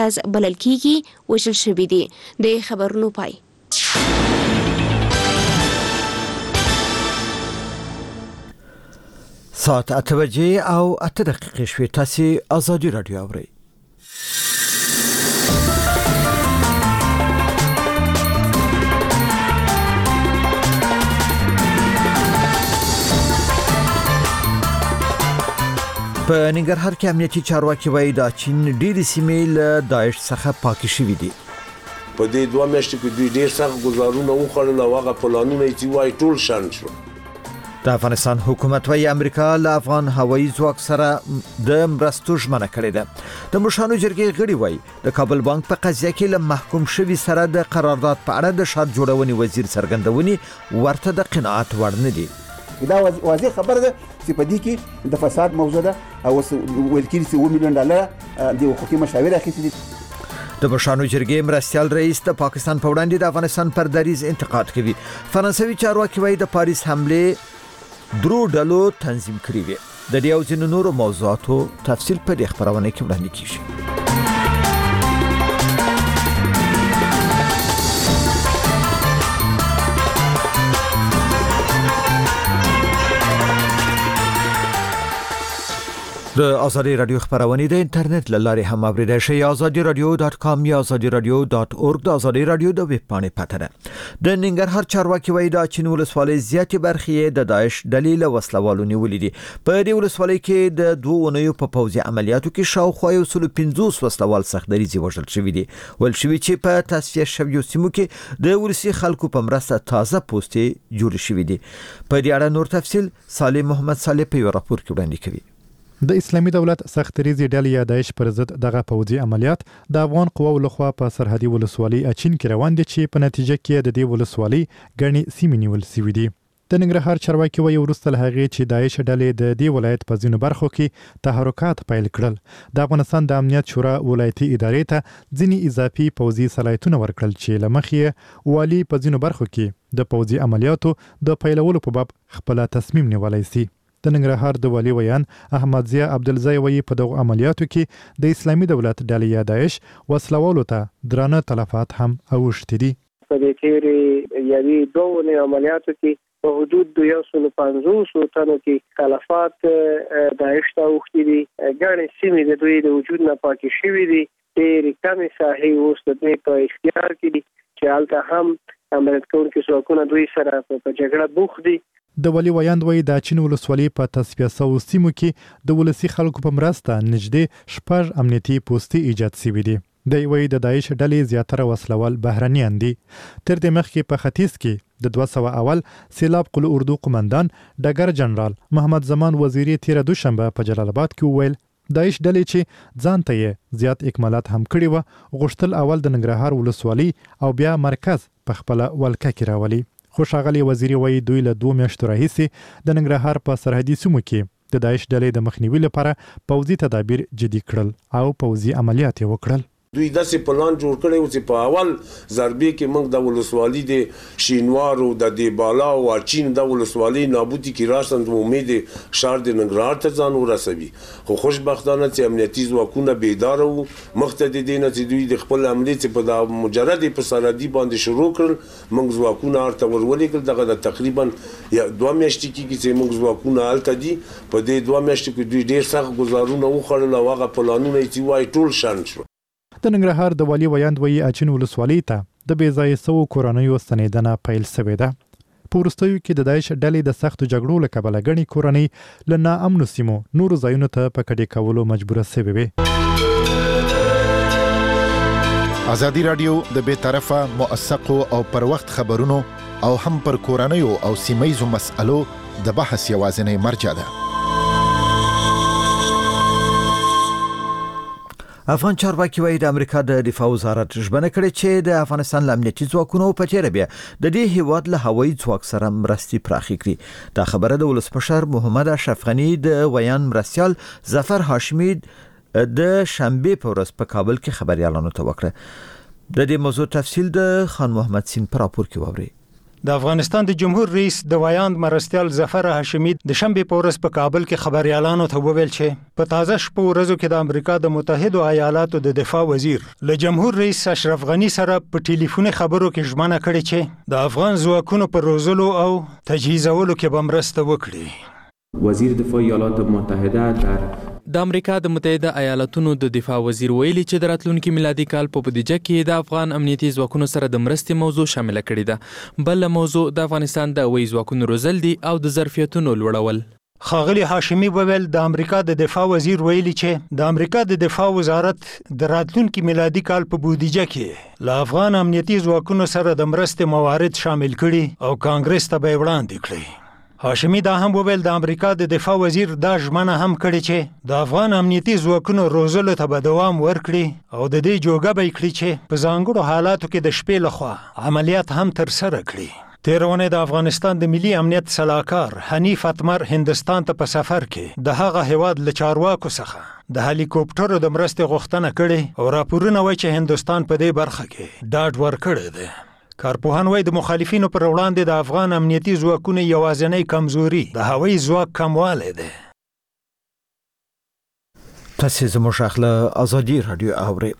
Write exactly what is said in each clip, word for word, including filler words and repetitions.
از بلل کیږي وژل شوي دي. د خبرونو پای. ساعت اته بجې او اته دقیقې شوې. تاسې ازادي راډیو اورئ. په ننګرهار کې امنیتي چارواکي وایي دا چین ډېرې سیمې له داعش څخه پاکې شوې دي. په دې دوه میاشتو کې دوی ډېر سخت ګزارونه وخوړل او هغه پلانونه یې چې وایي ټول شنډ شول. د افغانستان حکومت وایي امریکا له افغان هوایي ځواک سره د مرستو ژمنه کړې ده. د مشرانو جرګې غړي وایي د کابل بانک په قضیه کې له محکوم شوي سره د قرارداد په اړه د ښار جوړونې وزیر څرګندونې ورته د قناعت وړ نه دي. دا واضح خبره ده چې په دې کې د فساد موضوع ده او ویل کېږي چې اووه میلیون ډالر د حقوقي مشاور اخیستي دي. د مشرانو جرګې مرستیال رئیس د پاکستان په وړاندې د افغانستان پر دریځ انتقاد کوي. فرانسوي چارواکي وایي د پاریس حمله درو ډلو تنظیم کړې وي. د دې او ځینو نورو موضوعاتو تفصیل په دې خبرونه کې وړاندې کیږي. د ازادي رادیو خبرونه د انټرنیټ له لارې هم اوریدای شئ. ازادي رادیو ډاټ کام یا ازادي رادیو ډاټ اورګ د ازادي رادیو د ویب پاڼې پته ده. د ننګرهار چارواکي وایي د چین ولسوالۍ زیاتې برخې د داعش ډلې له وسلوالو نیولې دي. په دې ولسوالۍ کې د دوه اونیو په پوځي عملیاتو کې شاوخوا یو سل پنځوس وسلوال سخت دریځي وژل شوي دي. ول شوي چې په تصفیه شویو سیمو کې د ولسي خلکو په مرسته تازه پوستې جوړ شوي دي. په دې اړه نور تفصیل صالح محمد صالح په یو راپور کې وړاندې کوي. د اسلامي دولت سخت ریزي ډلې یا داعش پر ضد دغه پوځي عملیات د افغان قواو لخوا په سرحدي ولسوالۍ اچین کې روان دي چې په نتیجه کې د دې ولسوالۍ ګڼې سیمې نیول شوې دي. د ننګرهار چارواکي وایي وروسته له هغې چې داعش ډلې د دې ولایت په ځینو برخو کې تحرکات پیل کړل، د افغانستان د امنیت شورا ولایتي ادارې ته ځینې اضافي پوځي صلاحیتونه ورکړل چې له مخې والي په ځینو برخو کې د پوځي عملیاتو د پیلولو په باب خپل تصمیم نیولی سي. د ننګرهار د والي ویان احمد ضیا عبدالزی وایي په دغو عملیاتو کې د اسلامي دولت ډلې یا داعش وسلوالو ته درانه تلفات هم اوښتي دي. په دې تیرې یوې دوه اونیو عملیاتو کې په حدود د یو سل پنځوس تنو کې تلفات داعش ته اوښتي دي. ګڼې سیمې د دوی د وجود نه پاکې شوي دي. ډېرې کمې ساحې اوس د دوی په اختیار کې دي چې هلته هم امنیت کوونکي ځواکونه دوی سره په جګړه بوخت دي. د ولي ویاند وایي د چین ولسوالۍ په تصفیه شویو سیمو کې د ولسي خلکو په مرسته نږدې شپږ امنیتي پوستې ایجاد شوي دي. دی وایي د داعش ډلې زیاتره وسلوال بهرنیان دي. تر دې مخکې په ختیځ کې د دوه سوه اول سیلاب قل اردو قمندان ډګر جنرال محمد زمان وزیري تیره دوشنبه په جلال آباد کې وویل داعش ډلې چې ځان ته یې زیات اکمالات هم کړي وه غوښتل اول د ننګرهار ولسوالۍ او بیا مرکز په خپله ولکه کې راولي. خو ښاغلي وزیري وایي دوی له دوه میاشتو راهیسې د ننګرهار په سرحدي سیمو کې د داعش ډلې د مخنیوي لپاره پوځي تدابیر جدي کړل او پوځي عملیات یې وکړل. دوی داسې پلان جوړ کړی و چې په اول ضربې کې موږ د ولسوالۍ د شینوارو د دیبالا او اچین د ولسوالۍ نابودي کې راسند امید شهر د ننګرهار ته ځان ورسوي. خو خوشبختانه چې امنیتي ځواکونه بیداره وو مخته د دې نه چې دوی د خپل حملې چې په د مجرد په سرحدي باندې شروع کړل موږ ځواکونه هلته ورولېږل. دغه د تقریبا دوه میاشتې کېږي چې موږ ځواکونه هلته دي. په دې دوه میاشتو کې دوی ډېر سخت ګزارونه وخوړل او هغه پلانونه یې چې وایي ټول شنډ شول. د ننګرهار د والي ویاند وایي اچین ولسوالۍ ته د بې ځایه سوو کورنیو ستنېدنه پیل شوې ده. په وروستیو کې د داعش ډلې د سختو جګړو له کبله ګڼې کورنۍ له ناامنو سیمو نورو ځایونو ته په کډې کولو مجبوره شوې وې. ازادي راډیو د بې طرفه موثقو او پر وخت خبرونو او هم پر کورنیو او سیمه‌یزو مسألو د بحث یوازینۍ مرجع ده. افغان چارواکي وایي د امریکا د دفاع وزارت ژمنه کړې چې د افغانستان له امنیتي ځواکونو په تېره بیا د دې هیواد له هوایي ځواک سره مرستې پراخې کړي. دا خبره د ولسمشر محمد اشرف غني د ویان مرستیال ظفر هاشمي د شنبې په ورځ په کابل کې خبريالانو ته وکړه. د دې موضوع تفصیل د خان محمد سین پر راپور کې واوري. د افغانستان د جمهور رئیس د وایاند مرستیال ظفر هاشمي د شنبه په ورځ په کابل کې خبريالانو ته وویل چې په تازه شپه ورځو کې د امریکا د متحده ایالاتو د دفاع وزیر له جمهور رئیس اشرف غنی سره په ټلیفوني خبرو کې ژمنه کړې چې د افغان ځواکونو پر روزلو او تجهیزولو کې به مرسته وکړي. وزیر دفاع ایالات متحده در د امریکا د متحده ایالاتونو د دفاع وزیر ویلي چې د راتلونکي میلادي کال په بودیجه کې د افغان امنیتي ځواکونو سره د مرستې موضوع شامل کړي ده. بل موضوع د افغانستان د هوایي ځواکونو روزل دي او د ظرفیتونو لوړول. ښاغلي هاشمي وویل د امریکا د دفاع وزیر ویلي چې د امریکا د دفاع وزارت د راتلونکي میلادي کال په بودیجه کې له افغان امنیتي ځواکونو سره د مرستې موارد شامل کړي او کانګرس ته به وړاندې کړي. هاشمي دا هم وویل د امریکا د دفاع وزیر دا ژمنه هم کړې چې د افغان امنیتي ځواکونو روزلو ته به دوام ورکړي او د دې جوګه به کړي چې په ځانګړو حالاتو کې د شپې لخوا عملیات هم ترسره کړي. تیرونه د افغانستان د ملي امنیت صلاحکار حنیف اتمر هندستان ته په سفر کې د هغه هیواد له چارواکو څخه د هلیکوپټرو د مرستې غوښتنه کړې او راپورونه وایي چې هندستان په دې برخه کې ډاډ ورکړی دی. کارپوهان وایي د مخالفینو پر وړاندې د افغان امنیتي ځواکونو یوازینۍ کمزوري د هوایي ځواک کموالی دی. تاسې زموږ اخله ازادي رادیو اورئ.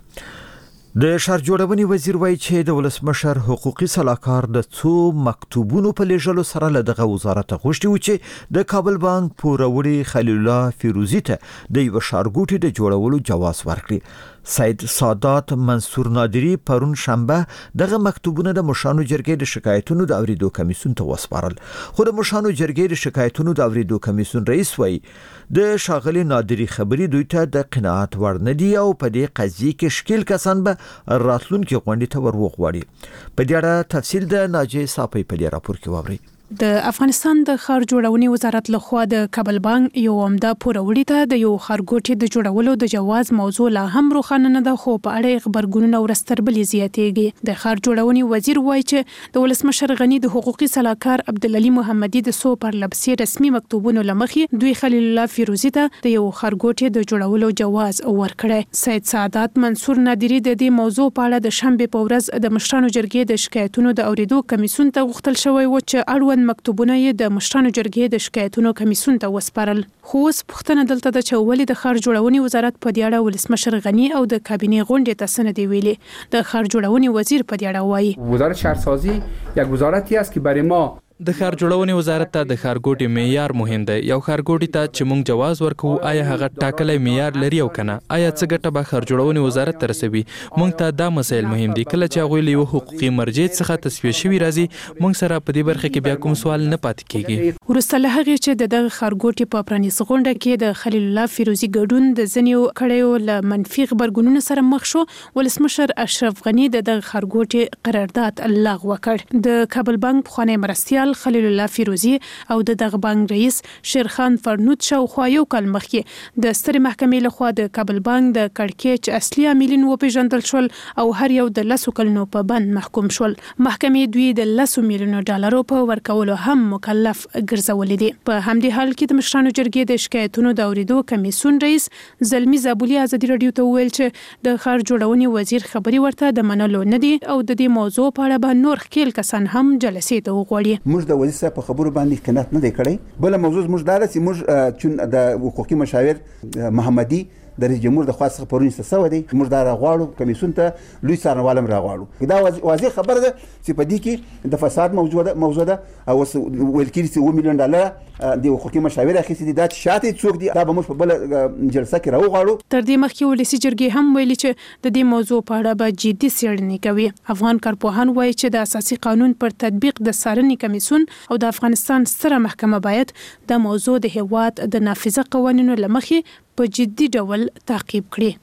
د ښار جوړونې وزیر وایي چې د ولسمشر حقوقي صلاحکار د څو مکتوبونو په لیږلو سره له دغه وزارت غوښتي و چې د کابل بانک پوروړي خلیل الله فیروزي ته د یو ښارګوټي د جوړولو جواز ورکړي. سید سادات منصور نادری پرون شنبه دغه مکتوبونه د مشانو جرګې د شکایتونو د اوریدو کمیسیون ته وسپارل. خو د مشانو جرګې د شکایتونو د اوریدو کمیسیون رئیس وایي د شاغلي نادری خبري دوی ته د قناعت وړ نه دي او په دې قضیه کې شکیل کسان به راتلونکي غونډې ته ورغواړي. په دې اړه تفصیل د ناجی صافی په دې راپور کې واورئ. د افغانستان د ښار جوړونې وزارت لخوا د کابل بانک یو عمده پوروړي ته د یو ښارګوټي د جوړولو د جواز موضوع لا هم روښانه نه ده، خو په اړه خبرګونونه ورستربلې زیاتېږي. د ښار جوړونې وزیر وایي چې د ولسمشر غنی د حقوقي صلاحکار عبدالعلی محمدي د سو پرلپسې رسمي مکتوبونو لمخې دوی خلیل الله فیروزي ته د یو ښارګوټي د جوړولو جواز ورکړی. سید سعادت منصور نادری د دې موضوع په اړه د شنبه په ورځ د مشرانو جرګې د شکایتونو د اوریدو کمیسیون ته غوښتل شوی و چې اړوند مکتوبونه یې د مشرانو جرګې د شکایتونو کمیسیون ته وسپارل. خو اوس پوښتنه دلته ده چې ولې د ښار جوړونې وزارت په دې اړه ولسمشر غنی او د کابینې غونډې ته څه نه دی ویلي. د ښار جوړونې وزیر په دې اړه وایي وزارت شهرسازی یک وزارتی است که برای ما د ښار جوړونې وزارت ته د ښارګوټي معیار مهم دی. یو ښارګوټي ته چې موږ جواز ورکوو آیا هغه ټاکلی معیار لري او کنه؟ آیا څه ګټه به ښار جوړونې وزارت ته رسوي؟ موږ ته دا مسایل مهم دي. کله چې هغوی له یو حقوقي مرجع څخه تصفیه شوي راځي موږ سره په دې برخه کې بیا کوم سوال نه پاتې کیږي. وروسته له هغې چې د دغه ښارګوټي په پرانیستې غونډه کې د خلیل الله فیروزي ګډون د ځینو کړیو له منفي غبرګونونو سره مخ شو، ولسمشر اشرف غنی د دغه ښارګوټي قرارداد لغوه کړ. د کابل بانک پخوانی مرستیال خلیل الله فیروزي او د دغه بانک رئیس شیرخان فرنود شاوخوا یو کال مخکې د سترې محکمې لخوا د کابل بانک د کړکېچ اصلي عاملین وپېژندل شول او هر یو د لسو کلونو په بند محکوم شول. محکمې دوی د لسو میلیونو ډالرو په ورکولو هم مکلف ګرځولې دي. په همدې حال کې د مشرانو جرګې د شکایتونو د اوریدو کمیسیون رئیس زلمی زابولي ازادي رادیو ته وویل چې د ښار جوړونې وزیر خبري ورته د منلو نه دي او د دې موضوع په اړه به نور ښکیل کسان هم جلسې ته وغواړي. موږ د وزیر صاحب په خبرو باندې قناعت نه دی کړی. بل موضوع موږ دا چې موږ چون د حقوقي مشاور محمدي د رئیس جمهور د خاص پرونی سسو دی موږ دا راغواړو کمیسیون ته لوی څارنوالم راغواړو. دا واضح خبره ده چې په دې کې د فساد موجوده موجوده او ویل کېږي چې اووه میلیون ډالر د حقوقي مشاور اخیستي دي. دا چې شاته څوک دي دا به موږ په بل جلسه کې راوغواړو. تر دې مخکې ولسي جرګې هم ویلي چې د دې موضوع په اړه به جدي څېړنې کوي. افغان کارپوهان وایي چې د اساسي قانون پر تطبیق د څارنې کمیسیون او د افغانستان ستره محکمه باید د موضوع د هیواد د نافذه قوانینو له مخې په جدي ډول تعقیب کړي.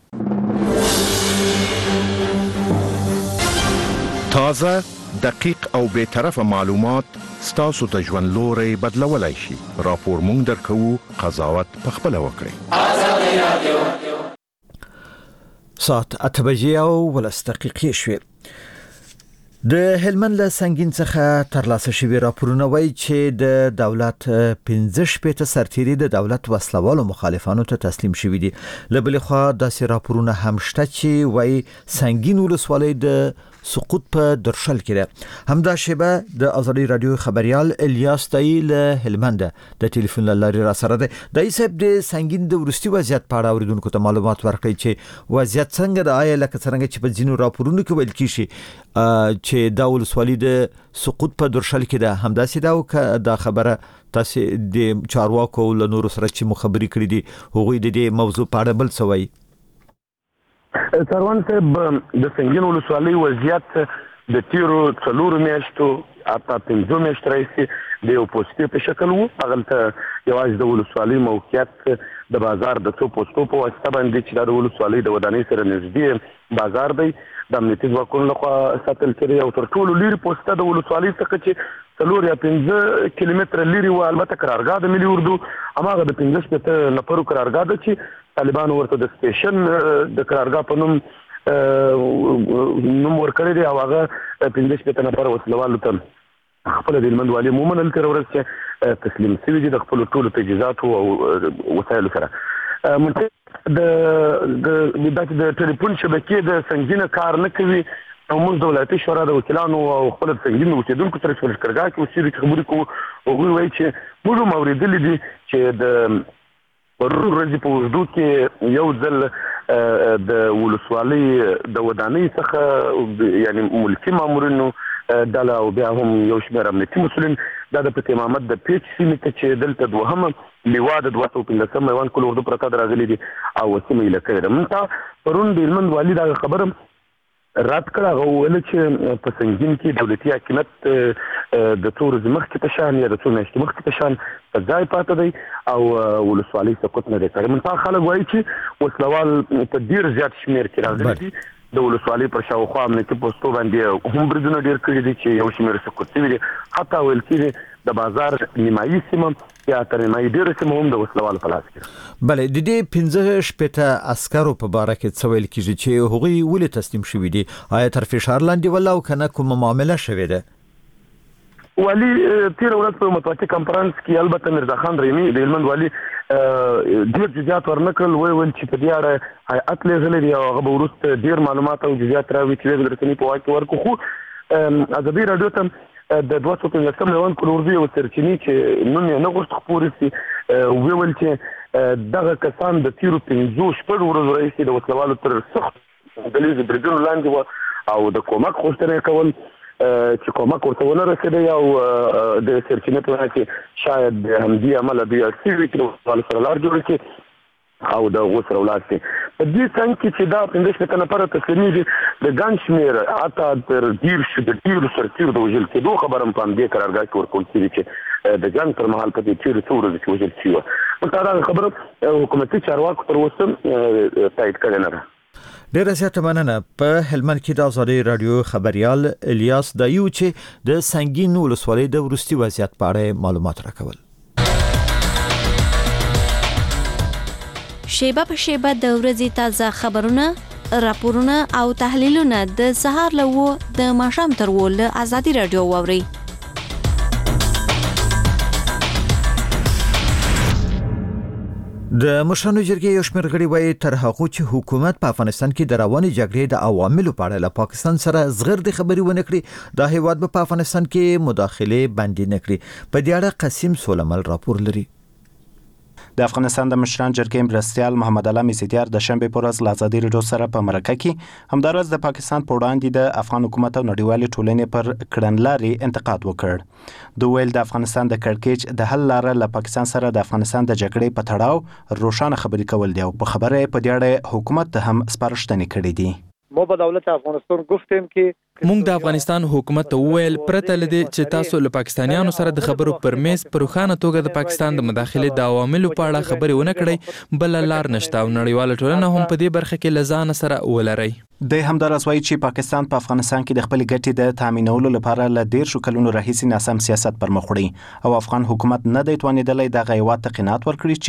تازه، دقیق او بے طرفه معلومات ستاسو ته ژوند لوري بدلولای شي. راپور مونږ درکوو، قضاوت پخپله وکړئ. آزادي رادیو ساعت اته بجې او ولس دقیقې شوې. د هلمند له سنگین څخه ترلاسه شوي راپورونه وایي چې د دولت پنځه شپېته سرتیري د دولت وسلوالو مخالفانو ته تسلیم شوي دي. له بلې خوا داسې راپورونه هم شته چې وایي سنگین ولسوالۍ د سقوط په درشل کې ده. همدا شیبه د ازادي رادیو خبريال الیاس تای له هلمند د ټلیفون لاري را سره ده. د ایسب د سنگین د ورستي وضعیت په اړه اوریدونکو ته معلومات ورکړي چې وضعیت څنګه د آیا لکه څنګه چې په ځینو راپورونو کې ویل کیږي چې دا ولسوالي د سقوط په درشل کې ده. همدا سي دا د خبره تاسو د چارواکو له نور سره چې مخبري کړې دي هغوی د دې موضوع په اړه بل څه وایي؟ سروان صاحب د سنگین ولسوالۍ وضعیت د تیرو څلورو میاشتو اته پنځه میاشتې راهیسې د یو پوسټې په شکل وو. هغلته یوازې د ولسوالۍ موقعیت د بازار د څو پوسټو په واسطه باندې چې د ولسوالۍ د ودانۍ سره نږدې بازار دی د امنیتي ځواکونو لخوا ساتل کېږي او تر ټولو لرې پوسټه د ولسوالۍ څخه چې څلور یا پنځه کیلومتره لرې و البته قرارګاه د ملي اردو هماغه د پنځه شپېته نفرو قرارګاه ده چې طالبانو ورته د سټیشن د قرارګاه په نوم نوم ورکړی دی او هغه پنځه شپېته نفره وسلوالو ته خپله د هلمند والي ومنل تېره ورځ چې تسلیم سوي دي د خپلو ټولو تجهیزاتو او وسایلو سره. د دا چې د ټلیفون شبکې د سنګینه کار نه کوي او موږ د ولایتي شورا د وکیلانو او خپل سنګین اوسېدونکو سره چې لښکرګاه کې اوسېږي چې خبرې کوو هغوی وایي چې موږ هم اورېدلي دي چې د پرون ورځې په اوږدو کې یو ځل د ولسوالۍ د ودانۍ څخه یعنی ملکي مامورینو ډله او بیا هم یو شمېر امنیتي مسؤلین دا د فتح محمد د پیچ سیمې ته چې دلته دوهمه لیوا د دوه سوه پنځلسم میوند کل اردو پرته د راغلي دي او سیمه یې لکه ده. موږ پرون د هلمند والي دا خبره رد کړه. هغه وویل چې په سنګین کې دولتي حاکمیت د څو ورځې مخکې په شان یا د څو میاشتې مخکې په شان په ځای پاته دی او ولسوالۍ سقوط نه دی کړی. منتها خلک وایي چې وسلوال په ډېر زیات شمېر کې راغلي دي. د ولسوالۍ پر شاوخوا امنیتي پوسټو باندې هم بریدونه ډېر کړي دي چې یو شمېر سقوط شوي دي. حتی ویل کېږي د بازار نیمایي سیمه یا تر نیمایي ډېره سیمه هم د وسلوالو په لاس کې. بله د دې پنځه شپېته عسکرو په باره کې څه ویل کېږي چې هغوی ولې تسلیم شوي دي؟ آیا تر فشار لاندې ولا او که نه کومه معامله شوې ده؟ والي تیره ورځ په مطبوعاتي کنفرانس کې البته میرزا خان رحیمي د هلمند والي ډېر جزیات ورنه کړل. ویې ویل چې په دې اړه هیات لېږلی دی او هغه به وروسته ډېر معلومات او جزیات راوړي چې د رسنۍ په واک کې ورکړو. خو ازادي راډیو ته د دوه سوه پنځلسم میوند کل اردو یو سرچینې چې نوم یې نه غوښت خپور شي ویې ویل چې دغه کسان د تیرو پنځو شپږو ورځو راهیسې د وسلوالو تر سخت ډلهیزو بریدونو لاندې وه او د کومک غوښتنه یې کول چې کومک ورته ونه رسېدی او د سرچینې په وینا چې شاید د همدې امله دوی اړ شوي وي چې د وسلوالو سره لار جوړه کړي او د هغو سره ولاړ شي. په دې څنګ کې چې دا پنځه شپېته نفره تسلیمېږي د ګڼ شمېر حتی تر دېرشو د ډېرو سرتېرو د وژل کېدو خبره هم په همدې قرارګاه کې ورکول شوې چې د جنګ پر مهال په دې تېرو څو ورځو کې وژل شوي وه. نو دا خبره حکومتي چارواکو تر اوسه تایید کړې نه ده. ډیره زیاته مننه. په هلمند کې د ازادي رادیو خبريال الیاس دایو چې د سنگین ولسوالۍ د ورستي وضعیت په اړه معلومات راکول. شیبه په شیبه د ورځې تازه خبرونه، راپورونه او تحلیلونه د سهار له و د ماښام تر و له ازادي رادیو واوري. د مشرانو جرګې یو شمېر غړي وایي تر هغو چې حکومت په افغانستان کې د روانې جګړې د عواملو په اړه له پاکستان سره زغردي خبرې ونه کړي دا هیواد به په افغانستان کې مداخله بندي نه کړي. په دې اړه قاسم سولمل راپور لري. د افغانستان د مشران جرګې مرستیال محمد علي میزیدیار د شنبې په ورځ له ازادي راډیو سره په مرکه کې همدارس د پاکستان په وړاندې د افغان حکومت او نړیوالې ټولنې پر کړنلارې انتقاد وکړ. دوی ویل د افغانستان د کړکېچ د حل لاره له پاکستان سره د افغانستان د جګړې په تړاو روښانه خبرې کول دي او په خبره په دې اړه حکومت ته هم سپارښتنې کړې دي. ما با دولت افغانستان گفتیم که مونږ د افغانستان حکومت ته وویل پرته لدی چې تاسو له پاکستانیانو سره د خبرو پر میز پر روښانه توګه د پاکستان د مداخله د عواملو په اړه خبرې ونه کړئ بل لار نشته او نړیواله ټولنه هم په دې برخه کې لزان سره ولري. د همدارس وایي چې پاکستان په افغانستان کې د خپل ګټې د تامینولو لپاره له ډیر شو کلونو راهیسې ناسم سیاست پر مخ وړي او افغان حکومت نه دی توانیدلی د غیوات قناعت ورکړي چې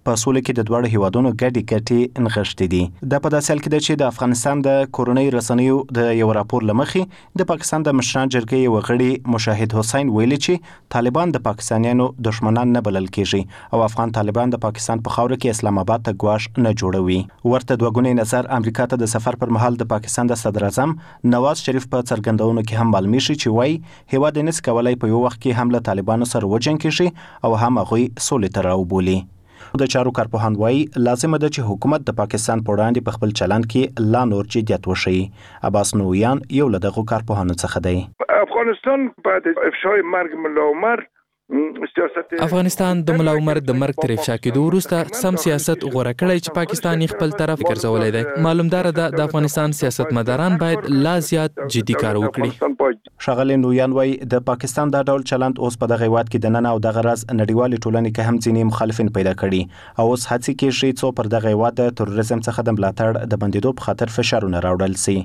په سولې کې د دوه هیوادونو ګډي ګټې نغښتې دي. د په داسې حال کې چې د افغانستان د کورونی رسنیو د یو راپور لمخې د پاکستان د مشران جرګې یو غړي مشاهد حسین ویلي چې طالبان د پاکستانیانو دشمنان نه بلل کیږي او افغان طالبان د پاکستان په خاور کې اسلام آباد ته ګواښ نه جوړوي. ورته دوه ګونی نظر امریکا ته د سفر پر مهال د پاکستان د صدر اعظم نواز شریف په څرګندونو کې هم معلوم شي چې وایي هیواد یې نس کولای په یو وخت کې هم له طالبانو سره وجنګ او هم هغوی سولې ته راوبولي. د چارو کارپوهان وایي لازم ده چې حکومت د پاکستان په وړاندې په خپل چلند کې لا نور جديت وشي. عباس نویان یو له دغو کارپوهانو څخه دی. افغانستان بعد افشای مرگ ملا عمر افغانستان د ملا عمر د مرګ تر افشا کېدو وروسته سم سیاست غوړه کړی چې پاکستان خپل طرف ګرځولای دی. معلومدار ده د افغانستان سیاستمداران باید لا زیات جدي کار وکړي. ښاغلی نویان وایي د پاکستان دا ډول چلند اوس په دغه هیواد کې د نن او دغه راز نړیوالې ټولنې کې هم ځینې مخالفین پیدا کړي او اوس هڅې کېږي څو پر دغه هیواد د تروریزم څخه د ملاتړ د بندیدو په خاطر فشارونه راوړل سي.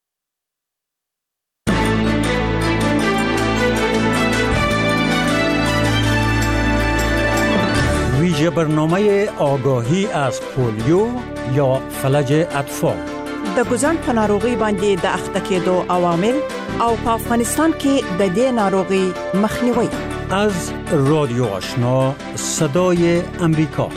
ویژه برنامه آگاهی از پولیو یا فلج اطفال د ګوزن په ناروغي باندې د اخته کېدو عوامل او په افغانستان کې د دې ناروغي مخنیوي. از رادیو آشنا صدای امریکا.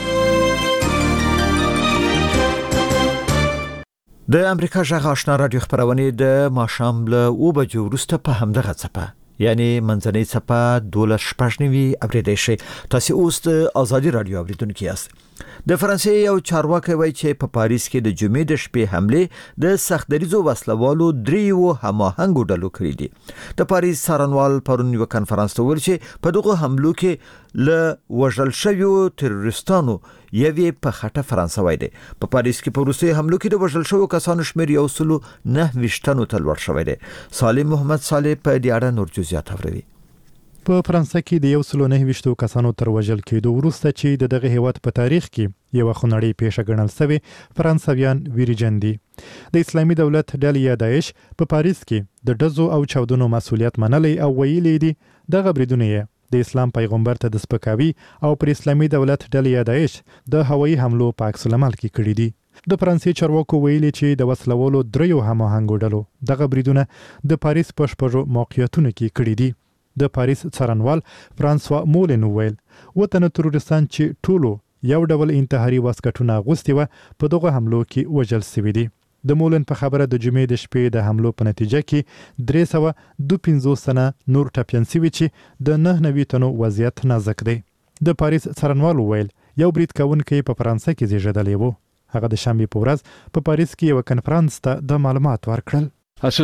د امریکا غږ آشنا رادیو خبرونه د ماښام له او بجو وروسته په همدغه څپه یعنی منځنۍ څپه دولس شپږ نوي اوریدئ شئ. تاسو اوس د ازادي رادیو اوریدونکو یاست. د فرانسې یو چارواکي وایي چې په پاریس کې د جمعې د شپې حمله د سختدریزو وسلوالو دریو هماهنګو ډلو کړې دي. د پاریس څارنوال پرون یو کانفرنس ته ویل چې په دغه حملو کې له وژل شویو تروریستانو یوې په خټه فرانسوي دی. په پاریس کې په روسي حملو کې د وژل شویو کسانو شمېر یو سلو نه ویشتنو ته لوړ شوی دی. سالم محمد صالح په دې اړه نور جزئیات اوري. په فرانسه کې د یو سلو نه ویشتو کسانو تر وژل کېدو وروسته چې د دغه هیواد په تاریخ کې یو خونړی پیښه ګڼل شوی فرانسویان ویریجن دي. د اسلامي دولت ډلې یا داعش په پاریس کې د ډزو او چاودنو مسؤلیت منلی او ویلي دي دغه بریدونه د اسلام پیغمبر ته د سپکاوي او پر اسلامي دولت ډلې یا داعش د هوایي حملو په عکس العمل کې کړي دي. د فرانسې چارواکو ویلي چې د وسلوالو دریو هماهنګو ډلو دغه بریدونه د پاریس په شپږو موقعیتونو کې کړي دي. د پاریس څارنوال فرانسوا مولن ویل وطن تروریستان چې ټولو یو ډول انتحاري واسکټونه اغوستي و په دغه حملو کې وژل شوي دي. د مولن په خبره د جمعې د شپې د حملو په نتیجه کې درې سوه دوه پنځوس تنه نور ټپیان شوي چې د نه نوي تنو وضعیت نازک دی. د پاریس څارنوال ویل یو برید کوونکی په فرانسه کې زیږیدلی و. هغه د شنبې په ورځ په پاریس کې یو کنفرانس ته د معلومات ورکړل. هغه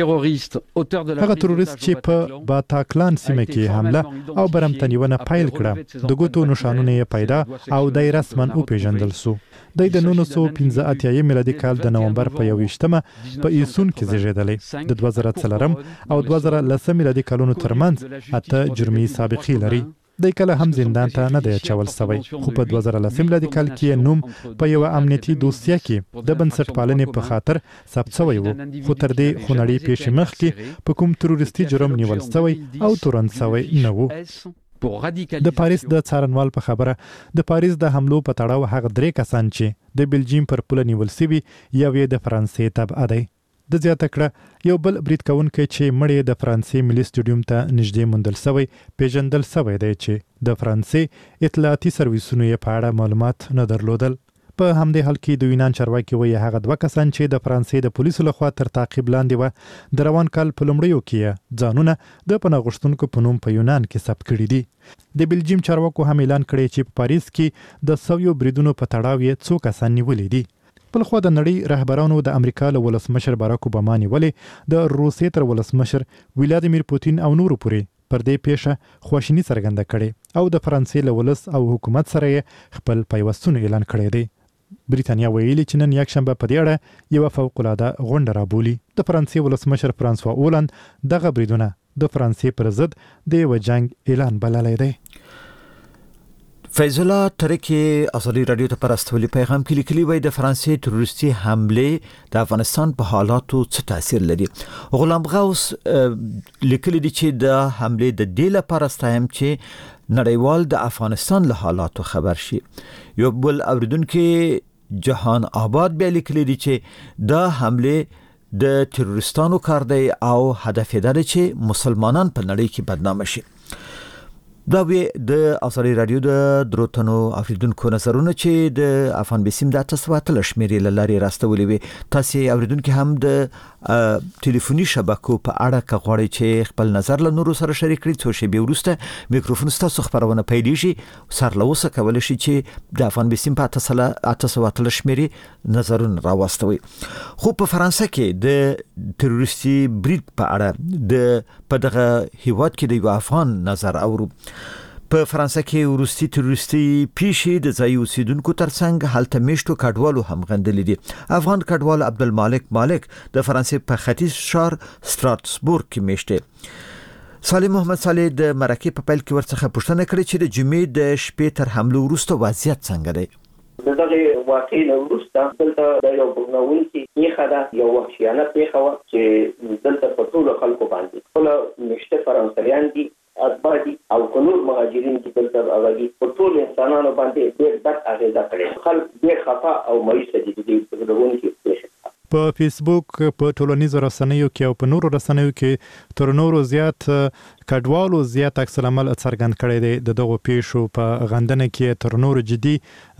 تروریست چې په باتاکلان سیمه کې حمله او برمتنیونه پایل کړه د ګوتو نشانونه یې پیدا او د رسمن او پیژندل سو. د نولس سوه پنځه اتیا میلادي کال د نومبر په یوویشتمه په ایسون کې زیږیدلی. د دوه زره څلورم او دوه زره لسم میلادي کلونو ترمنځ اته جرمي سابقې لري. د کله هم زندان ته نه دی اچول شوی خو په دوه زره لسم میلادي کال کې نوم په یو امنیتي دوسیه کې د بنسټپالنې په خاطر ثبت شوی و خو تر دې خونړۍ پیښې مخکې په کوم تروریستي جرم نیول شوی او تورن شوی نه و. د پاریس د څارنوال په خبره د پاریس د حملو په تړاو هغه درې کسان چې د بلجیم پر پوله نیول شوي یو یې د فرانسې تبعه دی. د زیاته کړه یو بل برید کوونکی چې مړی د فرانسې ملي سټډیوم ته نږدې موندل شوی پیژندل شوی دی چې د فرانسې اطلاعاتي سرویسونو یې په اړه معلومات نه درلودل. په همدې حال کې د یونان چارواکي وایي هغه دوه کسان چې د فرانسې د پولیسو لخوا تر تعقیب لاندې وه د روان کال په لومړیو کې ځانونه د پناه غوښتونکو په نوم په یونان کې ثبت کړي دي. د بلجیم چارواکو هم اعلان کړی چې په پاریس کې د سویو بریدونو په تړاو یې څو کسان نیولي دي. بل خو د نړۍ رهبرانو د امریکا له ولسمشر باراک اوباما نیولې د روسیې تر ولسمشر ولادیمیر پوتین او نورو پورې پر دې پیښه خواشیني څرګنده کړې او د فرانسې له ولس او حکومت سره یې خپل پیوستون اعلان کړی دی. بریتانیا ویلي چې نن یکشنبه په دې اړه یوه فوق‌العاده غونډه رابولي. د فرانسې ولسمشر فرانسوا اولند دغه بریدونه د فرانسې پر ضد د یوه جنګ اعلان بللی دی. فیض الله ترکی ازادي رادیو ته پر استولی پیغام کې لیکلي وای د فرانسې تروریستي حمله د افغانستان په حالاتو څه تاثیر لري. غلام غوث لیکلي دي چې د حمله د دې لپاره ستایم چې نړیوال د افغانستان له حالاتو خبر شي. یو بل اوریدونکو جهان آباد بیا لیکلی دی چې دا حمله د تروریستانو کار دی او هدف یې دا چې مسلمانان په نړۍ کې بدنام شي. دا وی د ازادي رادیو د دروتنو اوریدونکو نظرونه چې د افغان بسیم د تاسو ته شمیرې لاري راستولې وي. تاسو اوریدونکو هم د ټلیفوني شبکو په اړه کغوړی چې خپل نظر له نورو سره شریک کړئ. څو شی به ورسته میکروفون تاسو خبرونه پیلېږي سر لوسه کول شي چې د افغان بسیم په تاسو تاسو ته شمیرې نظرونه راوستوي. خو په فرانسه کې د تروریستي برید په اړه د په دغه هیواد کې د افغان نظر اورو. په فرانسه کې وروستي تروریستي پیښې د ځای اوسیدونکو ترڅنګ هلته میشتو کډوالو هم غندلې دي. افغان کډوال عبدالمالک مالک د فرانسې په ختیځ شهر ستراسبورګ کې میشته. صالح محمد صالح د مرکه په پیل کې ورڅخه پوښتنه کړې چې د جمعې د شپې تر حمله وروسته وضعیت څنګه دی. دغه واقعي وروسته دلته د یو بغناونکي پیښه ده، یو وحشیانه پیښه وه چې دلته په ټولو خلکو باندې خپل میشته فرانسویان دي اتباعي او کنور مهاجرین چې دلته راغلي په ټول انسانانو باندې ډېر بد اغیزه کړې. خلک ډېر خفه او مایوسه دي د دې بغناونکي پیښه. په فیسبوک په ټولنیزو رسنیو کې او په نورو رسنیو کې تر نورو زیات کډوالو زیات عکس العمل څرګند کړي دي. د دغه پیښو په غندنه کې تر نورو جدي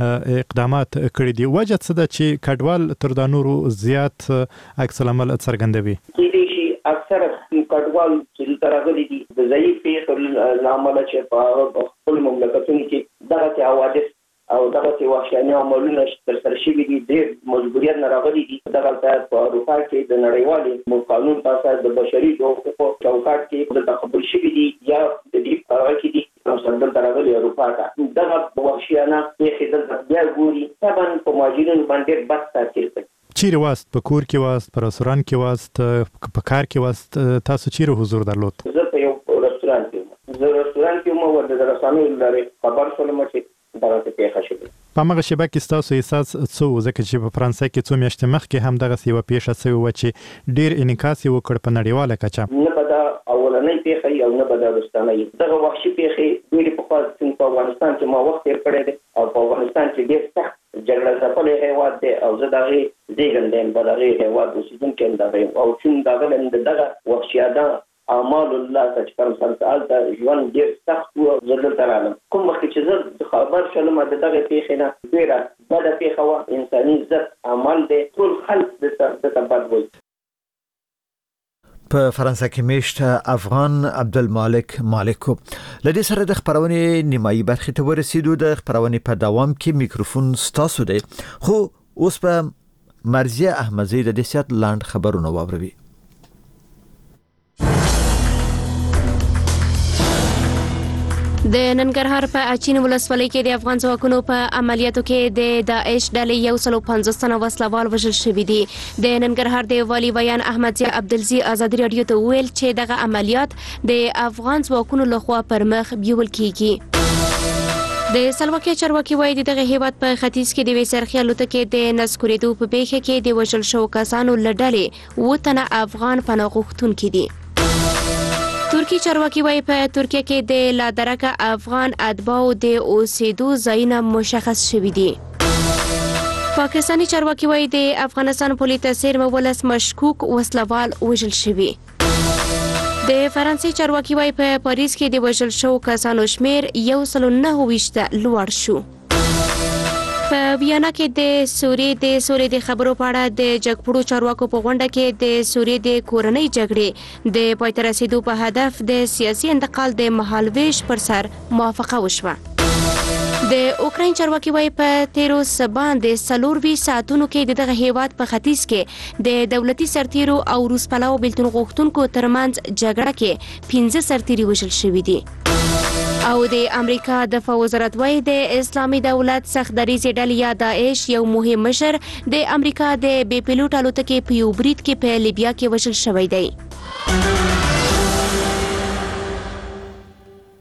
اقدامات کړي دي. وجه څه ده چې کډوال تر د نورو زیات عکس العمل څرګندوي؟ اکثر کډوال چې ترغلي دي د ضعیف پیښو لامل چې په خپل مملکتونو کې دغه حوادث او دغه وحشیانه عملونه تر سره شوي دي، ډېر مجبوریت نه راغلي دي. دغه په اروپا کې د نړیوالې قانون په اساس د بشري حقوقو چوکاټ کې د قبول شوي دي یا د دې په اړه کې دي او سندل ترغلي اروپا ته دغه وحشیانه پیښې دلته بیا ګوري طبعا په مهاجرینو باندې بد تاثیر کوي. چیرې واست؟ په کور کې واست؟ په رستوران کې واست؟ په کار کې واست؟ تاسو چیرې حضور درلود؟ زه په یو رستوران کې وم. زه رستوران کې وم او د رسنیو لارې خبر شولم چې دغه پیښه شوې. په هغه شیبه کې تاسو احساس څه ځکه چې په فرانسې کې څو میاشتې مخکې هم دغه یو پیښه شوې و چې ډېر انعکاس یې وکړ په نړیواله کچه؟ نه به دا اولنۍ پیښه او نه به دا وروستنۍ. دغه وحشي پیښې ډېرې پخوا په افغانستان کې ما وخت تېر کړی دی او په افغانستان کې ډېر سخت جګړه ځپلی هېواد دی او زه د هغې زېږنده یم، په د هغې هېواد اوسېدونکی یم دغه یم او چون دغه یم د دغه وحشیانه اعمال الله ته چې کوم هلته ژوند ډېر سخت و. زه دلته رالم کوم مخکې چې زه خبر شولم د دغې پیښې نه ډېره بده پیښه وه، انساني ضد عمل دی، ټول خلک دته بد وایي. په فرانسه کې میشته افغان عبدالمالک مالکو. لدې سره د خبرونې نیمایي برخې ته ورسېدو. د خبرونې په دوام کې میکروفون ستاسو دی، خو اوس په مرضیه احمدزی د دې سیات لاند خبرونه واوروي. د ننګرهار په اچین ولسوالۍ کې د افغان ځواکونو په عملیاتو کې د داعش ډلې یو سل او پنځوس تنه وسلوال وژل شوي دي. د ننګرهار د والي ویان احمدزی عبدالزی ازادي رادیو ته وویل چې دغه عملیات د افغان ځواکونو لخوا پر مخ بیول کیږي. د سلواکي چارواکي وایي دغه هیواد په ختیځ کې د وسرخي الوتکې د نسکورېدو په پیښه کې د وژل شوو کسانو له ډلې اووه تنه افغان پناه غوښتونکي دي. ترکی چارواکي وایي په ترکیه کې د لادرکه افغان اتباعو د اوسېدو ځایونه مشخص شوي دي. پاکستاني چارواکي وایي د افغانستان پولي ته څېرمه ولس مشکوک وسلوال وژل شوي. د فرانسې چارواکي وایي په پاریس کې د وژل شوو کسانو شمیر یو سل او نهه ویشت لوړ شو. په ویانا کې د سوریې د سولې د خبرو په اړه د جګپړو چارواکو په غونډه کې د سوریې د کورنۍ جګړې د پای ته رسېدو په هدف د سیاسي انتقال د مهالویش پر سر موافقه وشوه. د اوکراین چارواکي وایي په تیرو سبان د څلور ویشت ساعتونو کې د دغه هیواد په ختیځ کې د دولتي سرتیرو او روس پلوو بېلتون غوښتونکو ترمنځ جګړه کې پنځه سرتیري وژل شوي دي. او د امریکا دفاع وزارت وایي د اسلامي دولت سخت دریځې ډلې یا داعش یو مهم مشر د امریکا د بې پیلوټ الوتکې په یو برید کې په لیبیا کې وژل شوی دی.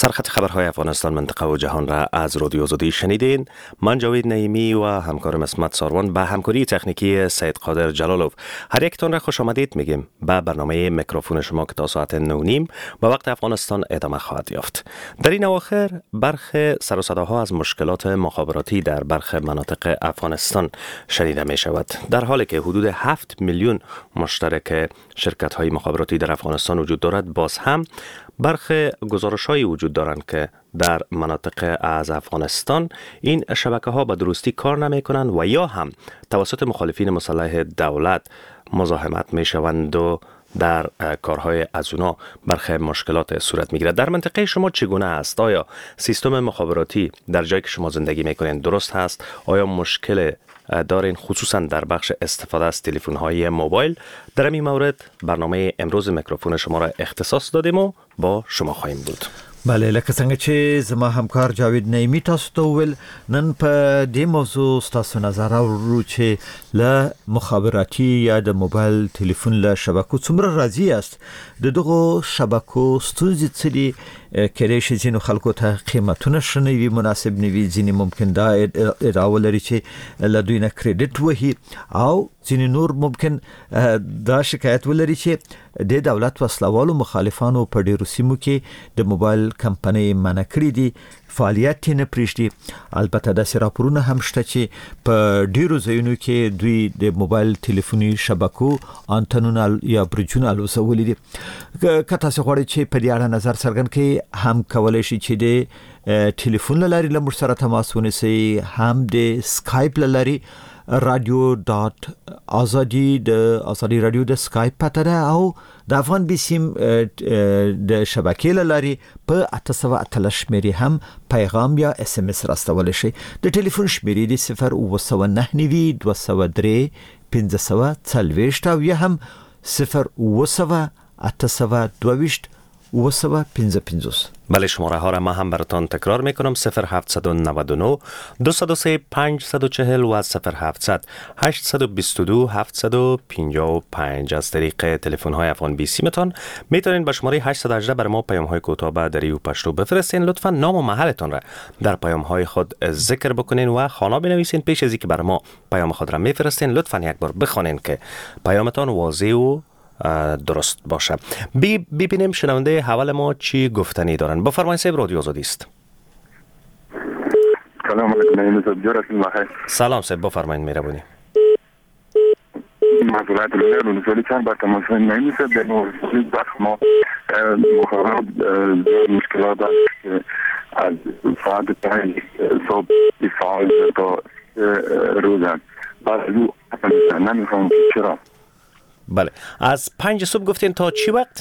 سرخط خبرهای افغانستان منطقه و جهان را از رادیو آزادی شنیدین. من جاوید نعیمی و همکارم اسمت ساروان با همکاری تکنیکی سید قادر جلالوف هر یکتان را خوش آمدید میگیم به برنامه میکروفون شما که تا ساعت نه و نیم به وقت افغانستان ادامه خواهد یافت. در این اواخر برخی سر و صداها از مشکلات مخابراتی در برخی مناطق افغانستان شنیده می شود، در حالی که حدود هفت میلیون مشترک شرکت های مخابراتی در افغانستان وجود دارد. باز هم برخی گزارش‌هایی وجود دارند که در مناطق از افغانستان این شبکه ها به درستی کار نمی کنند و یا هم توسط مخالفین مسلح دولت مزاحمت می شوند و در کارهای از اونا برخی مشکلات صورت می گیرد. در منطقه شما چگونه است؟ آیا سیستم مخابراتی در جایی که شما زندگی می کنید درست هست؟ آیا مشکل دارین خصوصا در بخش استفاده از تلفن های موبایل؟ در این مورد برنامه امروز میکروفون شما را اختصاص دادیم و با شما خواهیم بود. بله، لکه څنګه چې زما همکار جاوید نعیمی تاسو ته ویل، نن په دې موضوع تاسو نظر اورو چې له مخابراتي یا د موبایل ټلیفون له شبکو څومره راضي است. د دغو شبکو ستونزې څه دي؟ کله چې ځینو خلکو ته قیمتونه شنه وي، مناسب نه وي، ځینې ممکن دا ادعا ولري چې له دوی نه کریډټ وهي، او ځینې نور ممکن دا شکایت ولري چې د دولت وسلوالو مخالفانو په ډیرو سیمو کې د موبایل کمپنۍ منع کړې دي، فعالیت نه پرېږدي. البته داسې راپورونه هم شته چې په ډیرو ځایونو کې دوی د موبایل ټلیفوني شبکو انتنونه یا برجونه الوزولي دي. که تاسو غواړئ چې په دې اړه نظر څرګند کړئ، هم کولی شئ چې د ټلیفون له لارې له موږ سره تماس ونیسئ، هم د سکایپ له لارې رادیو ډاټ آزادی د آزادی رادیو د سکایپ پته ده، او د افغان بیسیم د شبکې له لارې په اته سوه اتلس شمېرې هم پیغام یا اس ام اس راستولی شئ. د ټلیفون شمېرې د صفر اوه سوه نهه نوي دوه سوه درې پنځه سوه څلوېښت او یا هم صفر اوه سوه اته سوه دوهویشت اوه سوه پنځه پنځوس. بله، شماره ها را ما هم براتان تکرار میکنم: صفر هفت نه نه دو صفر سه پنج چهار و صفر هفت هشت دو دو هفت پنج پنج. از طریق تلفن های افغان بی سیمتان میتونین به شماره هشت یک هشت برای ما پیام های کوتاه به دری و پشتو بفرستین. لطفا نام و محلتان را در پیام های خود ذکر بکنین و خانه بنویسین. پیش از اینکه برای ما پیام خود را میفرستین لطفا یک بار بخوانین که پیامتان واضح و درست باشه. بی ببینیم شنونده حوال ما چی گفتنی دارن. بفرمایید صاحب، رادیو آزادی است. سلام علیکم صاحب، جورتون بخیر. سلام صاحب، بفرمایید، مهربانی. مسئولات لرو نسلی چند بار تماس نمیشه به موضوع بخش ما مخابرات مشکلات از ساعت پنج صبح فعال تا روزن بعد از او نمیفهم چرا. بله، از پنج صبح گفتین تا چی وقت؟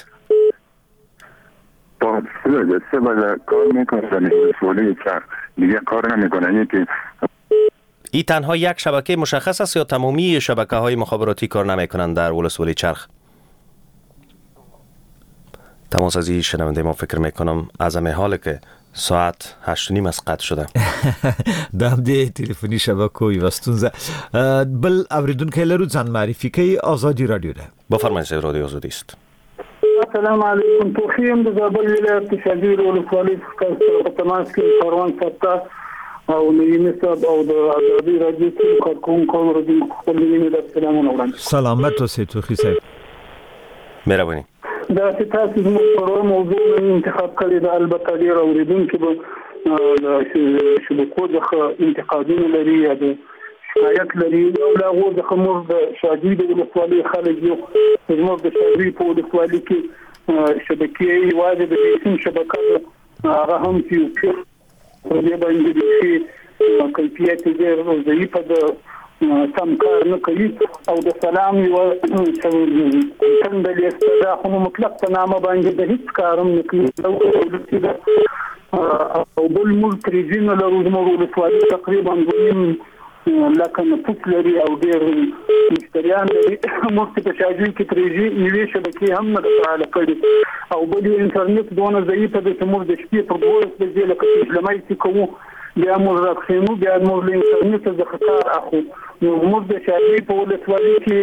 تا سه سه بجه کار میکنن، سوالی چرخ دیگه کار نمیکنن. یکی ای تنها یک شبکه مشخص است یا تمامی شبکه های مخابراتی کار نمیکنن در ولسوالی چرخ؟ تماس از این شنونده ما فکر میکنم از همه حال که ساعت هشت و نیم از قطع شده. دام دی تلفنی شبکو یو ستونزه. بل اوریدونکو لرو ځان معرفي کوي. آزادی رادیو ده. بفرمایید، رادیو آزادی است. السلام علیکم. توخیم د زابل ولایت شهیر ولسوالی څخه په تماس کې کاروان ستا او نوینه صاحب او د آزادی رادیو څخه کارکونکو رادیو خپل نوینه د سلامونه وړاندې. سلامت اوسئ توخی صاحب. مهرباني. دا چې تاسو زموږ په موضوع انتخاب کړی دا البته ډیر اوریدونکو به د شبکو څخه انتقادونه لري یا د شکایت لري او لا غو د خمر د شادي د ولسوالۍ خلک یو زموږ د شادي په ولسوالۍ کې شبکې واجب د سیم شبکه هغه هم چې په دې باندې چې کیفیت ډېر ضعیفه ده، سم کار نه کوي او د سلام یو څنګه د استدا خو مطلق په نامه باندې د هیڅ کارم نه کوي او بل ملک ریجن له روزمرو ولسوالۍ تقریبا غوښتل لکه نفوس لري او ډېر مشتریان لري. موږ په شاجوی کې تریجی نیوي شبکې هم نه فعال کړي او بل انټرنیټ دونه ضعیفه ده چې موږ د شپې پر دوه بجې لکه لمای چې کوو بیا موږ راخینو بیا موږ له انټرنیټ څخه کار اخلو. نو موږ د شاجوی په ولسوالۍ کې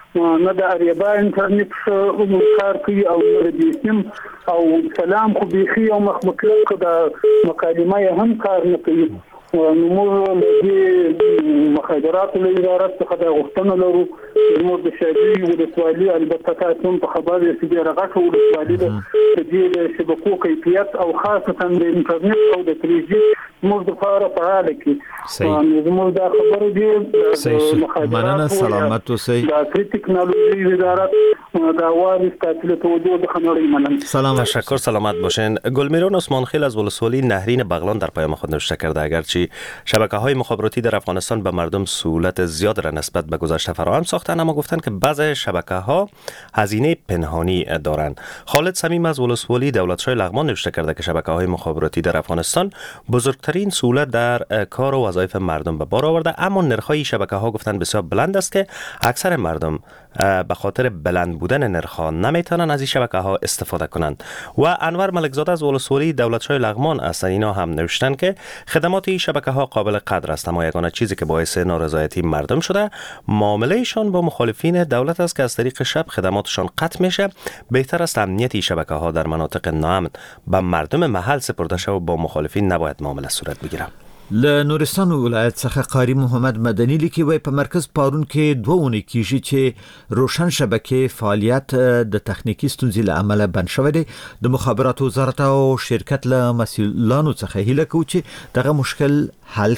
نه د اریبا انټرنیټ کار کوي او نه د سیم او سلام خو بيخي او مخمطلق د مکالمه هم کار نه کوي. نو موږ د مخابراتو له ادارې څخه د غوښتنه لرو موږ د شادي ولسوالي البته تاسو په خبر یې چې راغټو ولسوالي د دې د شبکو کیفیت او خاصه د انټرنیټ او د تری جی موږ د فاره فعال کی نو موږ د خبرو دی مننه سلامت اوسئ د ټکنالوژي ادارې د اواري ستاسو ته توجه د خنوړی مننه. سلام تشکر سلامت باشین. گلمیران عثمانخیل از ولسوالی نهرین بغلان در پیام خود نوشته کرده اگرچه شبکه‌های مخابراتی در افغانستان به مردم سهولت زیاد را نسبت به گذشته فراهم ساختند، اما گفتند که بعضی شبکه‌ها هزینه پنهانی دارند. خالد صمیم از ولسوالی دولتشاه لغمان نوشته کرده که شبکه‌های مخابراتی در افغانستان بزرگترین سهولت در کار و وظایف مردم به بار آورده، اما نرخ‌های شبکه‌ها گفتند بسیار بلند است که اکثر مردم به خاطر بلند بودن نرخ‌ها نمیتونن از این شبکه‌ها استفاده کنند. و انور ملکزاده از ولسوالی دولتشاه لغمان است، اینا هم نوشتن که خدمات این شبکه‌ها قابل قدر است، اما یگانه چیزی که باعث نارضایتی مردم شده معاملهشان با مخالفین دولت است که از طریق شب خدماتشان قطع میشه. بهتر است امنیت این شبکه‌ها در مناطق ناامن به مردم محل سپرده شود و با مخالفین نباید معامله صورت بگیره. له نورستان ولایت څخه قاری محمد مدني لیکي وای په مرکز پارون کې دوه اونۍ کیږي چې روشن شبکې فعالیت د تخنیکی ستونزې له امله بند شوی دی. د مخابراتو وزارت او شرکت له مسؤلانو څخه هیله کوي چې دغه مشکل حل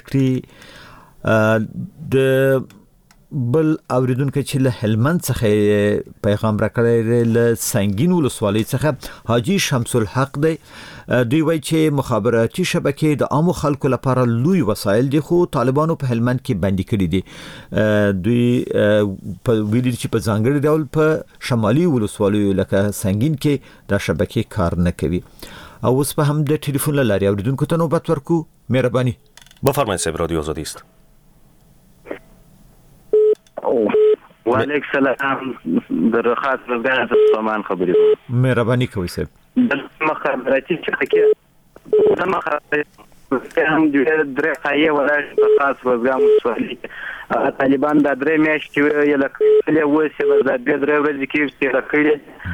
کړي. د بل اوریدونکو چې له هلمند څخه پیغام راکړی له سنگین ولسوالۍ څخه حاجی شمس الحق دی. دوی وایي چې مخابراتي شبکې د عامو خلکو لپاره لوی وسایل دي خو طالبانو په هلمند کې بندي کړي دي. دوی په ویلي چې په ځانګړي ډول په شمالي ولسوالیو لکه سنگین کې دا شبکې کار نه کوي. او اوس په هم د ټلیفون له لارې اوریدونکو ته نوبت ورکو. مهرباني بفرمایید صاحب رادیو آزادی است. و علیک سلام در خاص رضا سامان خبری مهرباني کوي صاحب. د مخابراتي شبکې د مخابراتي هم د درې خایې ولایت په خاص روزګار مسولي طالبان د درې میاشتې یې لکه وسه د درې ورځې کې چې راکړي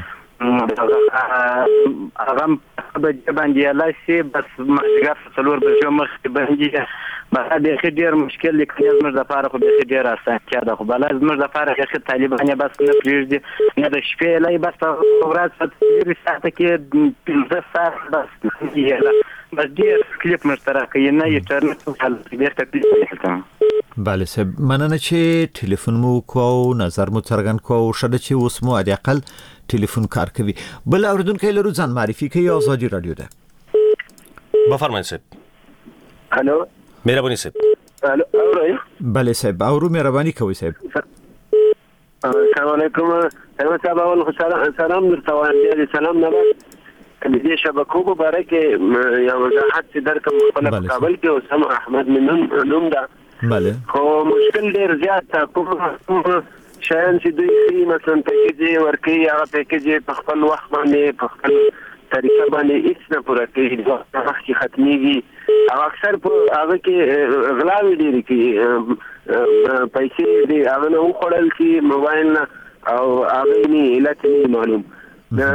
هغه په باندې لاسي بس مګر څلور بجو مخکې باندې ما به خډیر مشکل لیکي زموږ د لپاره خو به خډیر اسانتیا ده، خو بل زموږ د لپاره چې طالبان بس نه پریږدي نه د شپې لای بس ورځ په ساعت کې پنځه ساعت بس یې بس ډیر کلیپ مشترک یې نه انټرنیټ حل ډیر تکلیف کوي. بله صاحب مننه چې ټلیفون مو کو نظر مو څرګند کو شته چې اوس مو د عقل ټلیفون کار کوي. بل اوریدونکو لرو ځان معرفي کوي. آزادی رادیو ده. بفرمایید صاحب. الو مهرباني صاحب. الو اورئ؟ بله صاحب اورو مهرباني کوي صاحب. السلام علیکم. اول صاحب اول سلام درته وایم. سلام نه د دې شبکو په اړه کې یو وضاحت درکم په کابل کې اوسم احمد منن نوم ده. بله خو مشکل ډیر زیات کوم شاین چې دوی مثلا پیکیج ورکي هغه پیکیج په خپل وخت باندې په خپل طریقه باندې هیڅ نه پوره کوي، وخت کې ختميږي او اکثر په هغه کې غلاوي ډېری کوي، پیسې دي هغه نه وخړل کی موبایل نه او هغه نه علت نه معلوم. د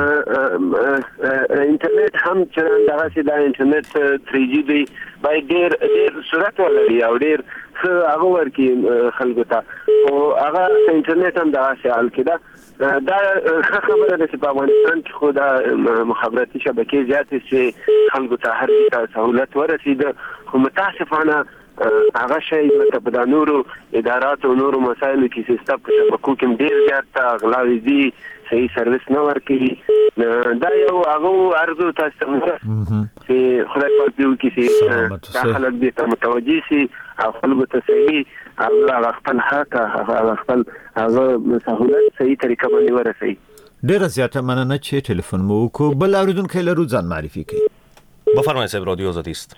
انټرنیټ هم چې دغه سي د انټرنیټ تری جی دی بای ډېر ډېر سرعت ولري او ډېر څه هغه ورکی خلکو ته او هغه انټرنیټ هم دغه سي حل کړه. دا خبره ده چې په افغانستان کې خو د مخابراتي شبکې زیاتې چې خلکو ته هر څه سهولت ورسېده، خو متاسفانه هغه شی لکه په د نورو ادارات او نورو مسایلو کې سیستم په شبکو کې ډېر زیات غلاوي دي، صحیح سرویس نه ورکوي. دا یو هغه ارزو تاسو چې خدای پاک دې وکړي چې دا خلک دې ته متوجه شي او خلکو ته صحیح هغه خپل حق هغه خپل هغه سهولت صحیح طریقه باندې ورسوي. ډېره زیاته مننه چې ټلیفون مو وکړو. بل اوریدونکو لرو ځان معرفي کړئ. بفرمایئ صاحب رادیو آزادی است.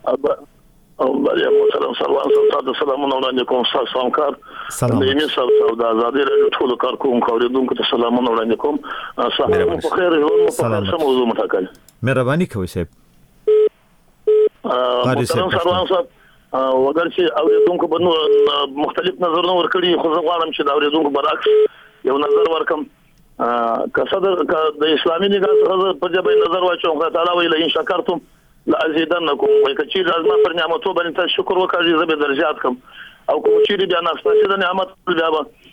او بله محترم سروان صاحب تاسو سلامونه وړاندې کوم تاسو همکار د یمي صاحب د آزادي رادیو ټول کارکونکو اوریدونکو ته سلامونه وړاندې کوم. صاحب په خیر یو په سم موضوع متکل. مهرباني کوئ صاحب. محترم سروان صاحب وګر چې اوریدونکو باندې مختلف نظرونه ورکړي، خو زه غواړم چې د اوریدونکو برعکس یو نظر ورکم کصدر د اسلامي نگاه څخه په دې باندې نظر واچوم خدای تعالی ویل ان شکرتم لازیدنکم وای کچې لازمه پر نعمتو باندې تاسو شکر وکړئ زه به درجات کم او کوم چې بیا ناستاسي د نعمت بیا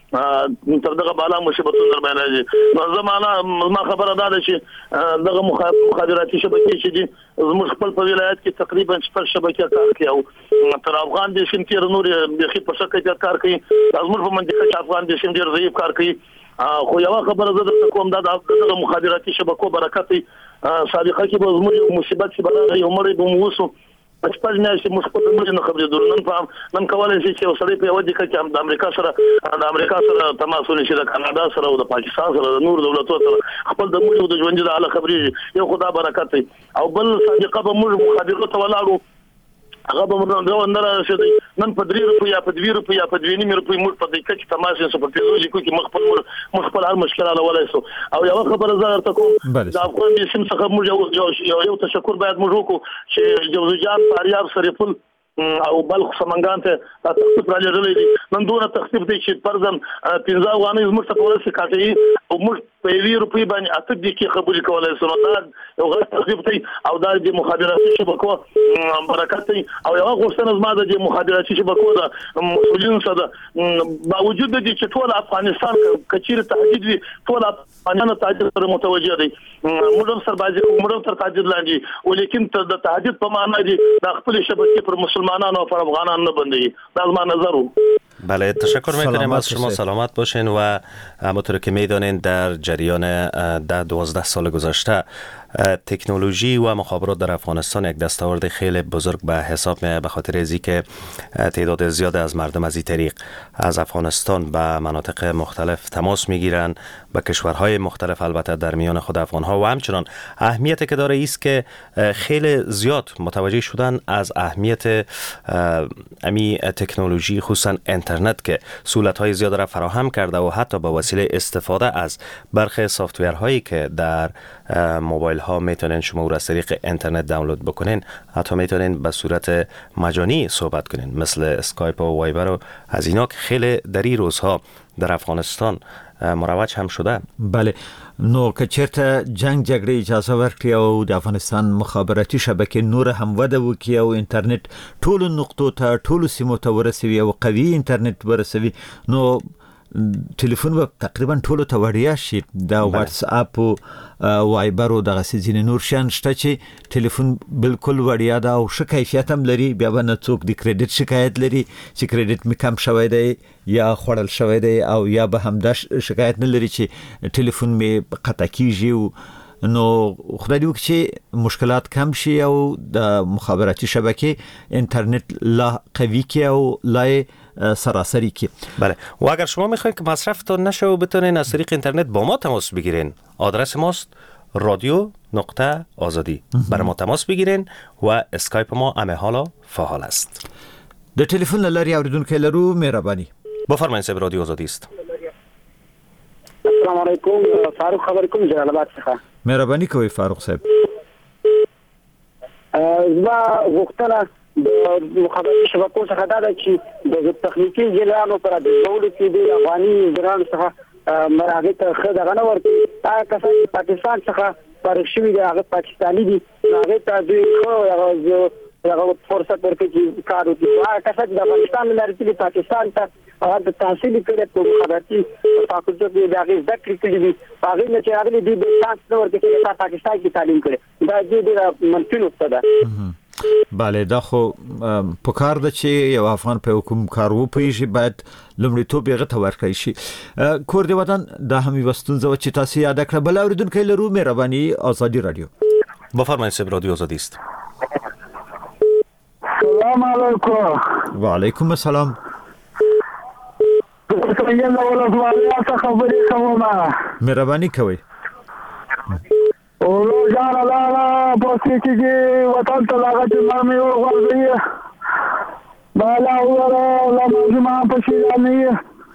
به تر دغه بالا مصیبتونه در باندې راځي نو زمانہ ما خبره ده چې دغه مخابراتي شبکې چې دي زموږ خپل په ولایت کې تقریبا شپږ شبکې کار کوي او تر افغان د سیم تیر نور د خې په شکه کار کوي زموږ په منځ کې افغان د سیم ډیر ضعیف کار کوي خو یو خبره زه درته کوم دا د مخابراتي شبکو برکت سابقه کې به زموږ مصیبت چې بلاره یو مړی به مو وسو پښپاج نه شي مخ په موږ نه خبرې درنن فهم نن کولای شي چې وسړي په ودی کې د امریکا سره د امریکا سره تماس ونشي د کاناډا سره او د پاکستان سره د نور دولتونو سره خپل د موږ د ژوند د اعلی خبرې یو خدا برکت او بل سابقه به موږ مخابراتو ته ولاړو هغه به موږ نو نه راشي نن په درې روپیا په دوه روپیا په دوه نیمه روپیا موږ په دې کې تماس یې په فیزولوژي کې مخ مخ په هر مشکل علا ولای سو او یو خبره زه ته کوم د افغان د سیم څخه موږ یو یو تشکر باید موږ وکړو چې جوزجان فاریاب سریفل او بلخ سمنګان ته تخفیف را لرلې دي نن دونه تخفیف دی چې پرځم پنځه غوانې زموږ ته ورسې کاټي او موږ په یوه روپۍ باندې اته دي کې قبول کولای سو دا یو غیر تخفیف دی او دا د مخابراتي شبکو برکت دی او یو غوښتنه زما د مخابراتي شبکو د مسؤلین سره باوجود دي چې ټول افغانستان کچیر تهدید وي ټول افغانانو تهدید سره متوجه دي موږ سربازي موږ تر تهدید لاندې ولیکن د تهدید په معنا دي د خپل شبکې پر مسلمانان و پر افغانان نه بندگی در ما نظر رو بله تشکر میکنیم از شما سلامت باشین و همونطور که میدانین در جریان ده دوازده سال گذشته تکنولوژی و مخابرات در افغانستان یک دستاورد خیلی بزرگ به حساب میاد به خاطر ازی که تعداد زیاد از مردم از این طریق از افغانستان به مناطق مختلف تماس میگیرن به کشورهای مختلف البته در میان خود افغانها و همچنان اهمیتی که داره است که خیلی زیاد متوجه شدن از اهمیت امی تکنولوژی خصوصا اینترنت که سهولت‌های زیاد را فراهم کرده و حتی به وسیله استفاده از برخی سافتورهایی که در موبایل ها میتونین شما او از طریق اینترنت دانلود بکنین حتی میتونین به صورت مجانی صحبت کنین مثل اسکایپ و وایبر و از اینا که خیلی در این روزها در افغانستان مروج هم شده. بله نو که چرته جنگ جګړه اجازه ورکړي او د افغانستان مخابراتي شبکې نور هم وده وکړي او انټرنیټ ټولو نقطو ته ټولو سیمو ته ورسوي او قوي انټرنیټ ورسوي نو ټلیفون به تقریبا ټولو ته وړیا شي دا واتس اپ او وایبر او دغه ځینې نور شیان شته چې ټلیفون بالکل وړیا ده او ښه کیفیت هم لري بیا به نه څوک د کریډټ شکایت لري چې کریډټ مې کم شوی دی یا خوړل شوی دی او یا به هم دا شکایت نه لري چې ټلیفون مې قطع کیږي نو خدای دې وکړي چې مشکلات کم شي او د مخابراتي شبکې اینترنت لا قوی کی او لا سراسری کی. بله و اگر شما میخواین که مصرفتون نشه و بتونین از طریق اینترنت با ما تماس بگیرین آدرس ماست رادیو نقطه آزادی برای ما تماس بگیرین و اسکایپ ما همه حالا فعال است. د تلیفون لاری اوریدونکو لرو مهربانی بفرمایید صاحب رادیو آزادی است. السلام علیکم فاروق خبر کوم جلال آباد څخه مهرباني کوي فاروق صاحب. زما غوښتنه د مخابراتي شبکو څخه دا ده چې د تخنیکی جریانو پر د دولت کې د افغاني جریان څخه مراغه ته خدای نه ورته دا کسان پاکستان څخه فارغ شوي دي هغه پاکستاني دي هغه ته دوی خو هغه فرصت ورکړي چې کار وکړي هغه کسان د افغانستان لري پاکستان ته هغه د تحصیل کړي په مخابراتي فاکولټي کې د هغه ذکر کړي دي هغه نه چې هغه د چانس نه ورکړي چې پاکستان کې تعلیم کړي دا د منفي نقطه ده. بله دا خو په کار ده چې یو افغان په حکومت کار و پیږي باید لومړیتوب یې غته ورکړي شي. کور دی وطن دا هم وستونزه چې تاسو یاد کړئ بل اوریدونکو لرو مهرباني آزادی رادیو بفرمایید صاحب رادیو آزادی است. سلام علیکم. و علیکم السلام. مهرباني کوي. اولو جان الله پوسټ کې وطن ته لاغه چې مامي ورغی بالا وره لا ما په شي نه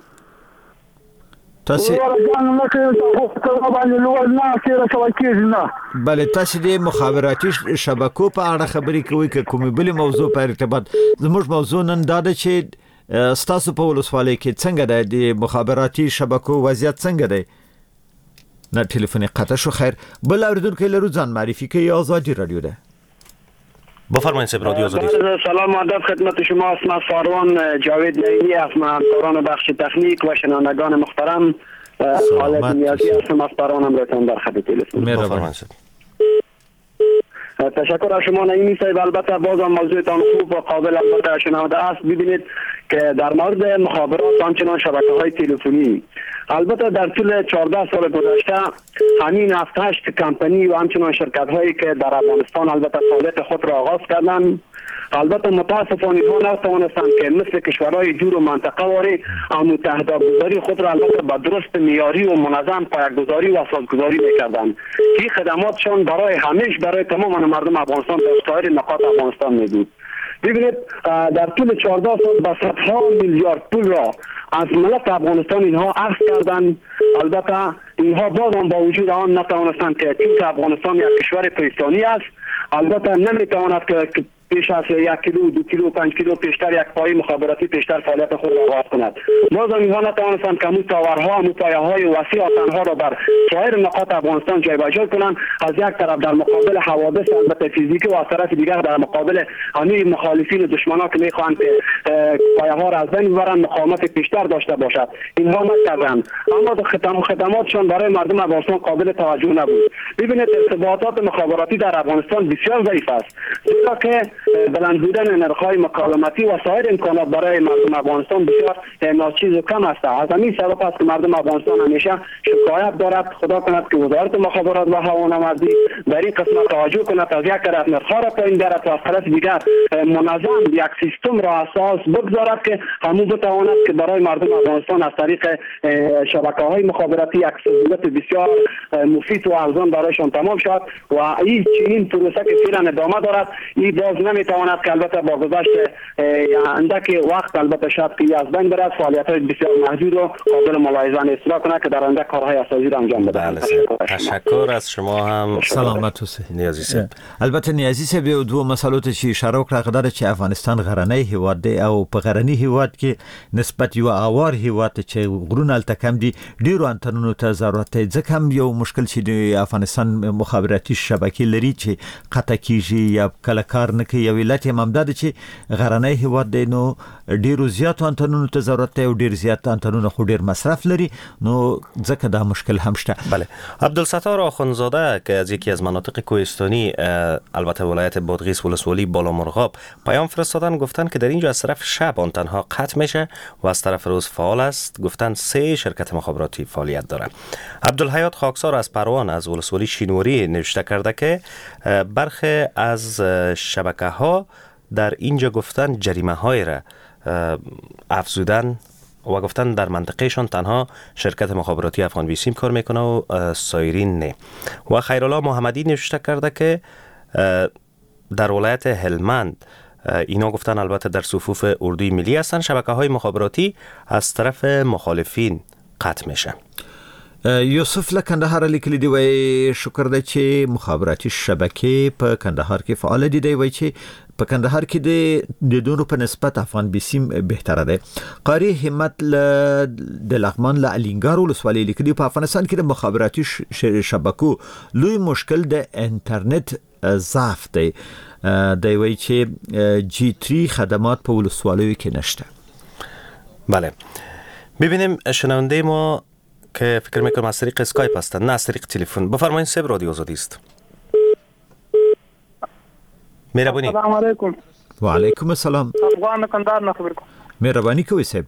تاسو ورغان نه کوي څه باندې لوړ نه کېره څه کېږي نه. بله تاسو د مخابراتي شبکو په اړه خبرې کوي که کومې بلې موضوع په ارتباط زموږ موضوع نن دا ده چې ستاسو په ولسوالۍ کې څنګه د مخابراتي شبکو وضعیت څنګه دی؟ نه ټلیفون قطع شو. خیر بل اوریدونکو لرو ځان معرفی کوي. آزادی رادیو ده. بفرمایید سب رادیو آزادی. سلام و ادب خدمت شما. اسمت فاروان جاوید نعیمی از همکاران بخش تکنیک و شنوندگان محترم. خالد نیازی هستم از پروانم رایتان در خط تلفن. بفرمایید. تشکر از شما نعیمی صاحب. البته بازم موضوعتان خوب و قابل البته شنونده است. ببینید که در مورد مخابرات آنچنان شبکه‌های تلفنی، البته در طول چهارده سال گذشته همین هفت هشت کمپانی و همچنان شرکت‌هایی که در افغانستان البته فعالیت خود را آغاز کردند، البته متاسفانه اینها نتوانستند که مثل کشورهای جور و منطقه واری متحده گذاری خود را البته به درست معیاری و منظم پایه‌گذاری و اساسگذاری می‌کردند. این خدماتشان برای همیشه برای تمام مردم افغانستان در سایر نقاط افغانستان می‌بود. ببینید در طول چهارده سال به صدها میلیارد پول را از ملت افغانستان اینها اخذ کردند. البته اینها بازم با وجود آن نتوانستند که چون افغانستان یک کشور پاکستانی است، البته نمیتواند که پیش از یک کیلو دو کیلو پنج کیلو پیشتر یک پای مخابراتی پیشتر فعالیت خود را آغاز کند. بازم اینها نتوانستند که تاورها و پایه‌های وسیع آتنها را بر سایر نقاط افغانستان جایگزین کنند. از یک طرف در مقابل حوادث البته فیزیکی و از طرف دیگر در مقابل همه مخالفین و دشمنان که میخواهند که پایه‌ها را از بین ببرند مقاومت پیشتر داشته باشد، اینها نکردند. اما خدمات خدماتشان برای مردم افغانستان قابل توجه نبود. ببینید ارتباطات مخابراتی در افغانستان بسیار ضعیف است، زیرا که بلند بودن نرخ‌های مکالماتی و سایر امکانات برای مردم افغانستان بسیار ناچیز و کم است. از همین سبب است که مردم افغانستان همیشه شکایت دارد. خدا کند که وزارت مخابرات و هوانوردی در این قسمت توجه کند، از یک طرف نرخ‌ها را پایین بیارد و از طرف دیگر منظم یک سیستم را اساس بگذارد که همو بتواند که برای مردم افغانستان از طریق شبکه‌های مخابراتی یک سهولت بسیار مفید و ارزان برایشان تمام شود و این چنین پروسه که فعلا ادامه دارد. این باز نمیتواند که البته با گذشت اندک وقت البته شاید که از بین برد، فعالیت‌های بسیار محدود و قابل ملاحظه اصلاح کنه که در آینده کارهای اساسی را انجام بده. تشکر از شما هم. سلامت اوسئ نیازی صاحب. البته نیازی صاحب یو دوه مسلو ته چې اشاره وکړه غدار چې افغانستان غرنی هیواد دی او په غرنی هیواد کې نسبت یو اوار هیواد چې غرونه الته کم دي، ډیرو انتنونو ته ضرورت دی. ځکه هم یو مشکل چې د افغانستان مخابراتي شبکې لري چې قطع کیږي یا کله کار نه کوي. یو علت یې ممدد چې غرنی هیواد دی، نو ډیرو زیات انتنونو ته ضرورت دی او ډیر زیات انتنونو خو ډیر مصرف لري، نو ځکه دا مشکل هم شته. بله. عبدالستار آخوندزاده که از یکی از مناطق کوهستانی البته ولایت بادغیس ولسوالی بالامرغاب پیام فرستادن، گفتن که در اینجا از طرف شب آن تنها قطع میشه و از طرف روز فعال است. گفتن سه شرکت مخابراتی فعالیت داره. عبدالحیات خاکسار از پروان از ولسوالی شینواری نوشته کرده که برخی از شبکه ها در اینجا گفتن جریمه های را افزودن و گفتن در منطقهشان تنها شرکت مخابراتی افغان بیسیم کار میکنه و سایرین نه. و خیرالله محمدی نوشته کرده که در ولایت هلمند اینا گفتن البته در صفوف اردوی ملی هستن، شبکه های مخابراتی از طرف مخالفین قطع میشه. یوسف له کندهار لیکلی دی وای شکر ده چې مخابراتي شبکې په کندهار کې فعال دي. دی وای چې په کندهار کې د دونو په نسبت افغان بیسیم بهتره ده. قاری همت له د لغمان له الینګار ولسوالۍ لیکلی په افغانستان کې د مخابراتي شبکو لوی مشکل د انټرنیټ ضعف دی. دی وای چې جی تری خدمات په ولسوالیو کې نشته. بله. ببینیم شنونده ما که فکر میکنم از طریق اسکایپ هستن، نه از طریق تلفن. بفرمایید سب رادیو آزادی است. مهربانی. السلام علیکم. و علیکم السلام. افغان کندهار نه خبر کوم. مهربانی کوي صاحب.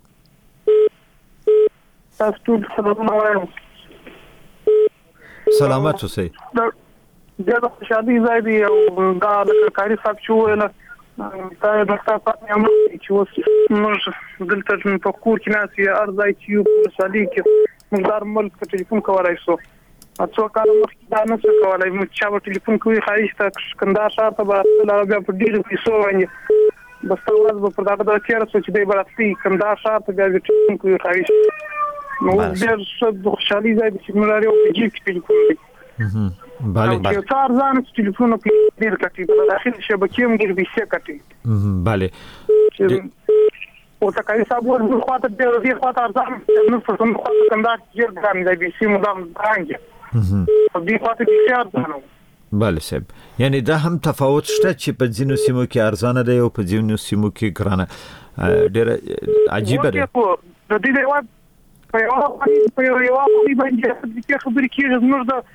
تاسو ټول سلامونه وایم. سلامت اوسئ. دا شادي ځای دی او دا د کاری صاحب شو نه تا د تاسو په امر چې اوس موږ دلته په کور کې ناس یې ارزای چې یو په سالي کې موږ دار ملک په ټلیفون کولای شو. څو کال مخکې دا نه څه کولای، موږ چې په ټلیفون کوي خایسته کندهار ښار ته به لا بیا په ډیرو پیسو باندې بس ورځ به پر دا د تیر څه چې دی براتي کندهار ښار ته بیا ټلیفون کوي خایسته. نو ډېر څه خوشحالي ځای چې موږ لري او په جیب کې ټلیفون دی. بله بله. څار ځان ټلیفون په ډیر کټي په داخل شبکې هم ډیر بیسه کټي. بله. او تکای صاحب ور خواته د دې خواته ارزان نو په کوم خواته کندار کې ګرام دی بي سي مدام رانګ په دې خواته کې ارزانو. بله صاحب، یعنی دا هم تفاوت شته چې په ځینو سیمو کې ارزانه دی او په ځینو سیمو کې ګرانه. ډېر عجیبه ده. د دې دیوال په یو باندې په یو باندې باندې چې خبرې کېږي نور د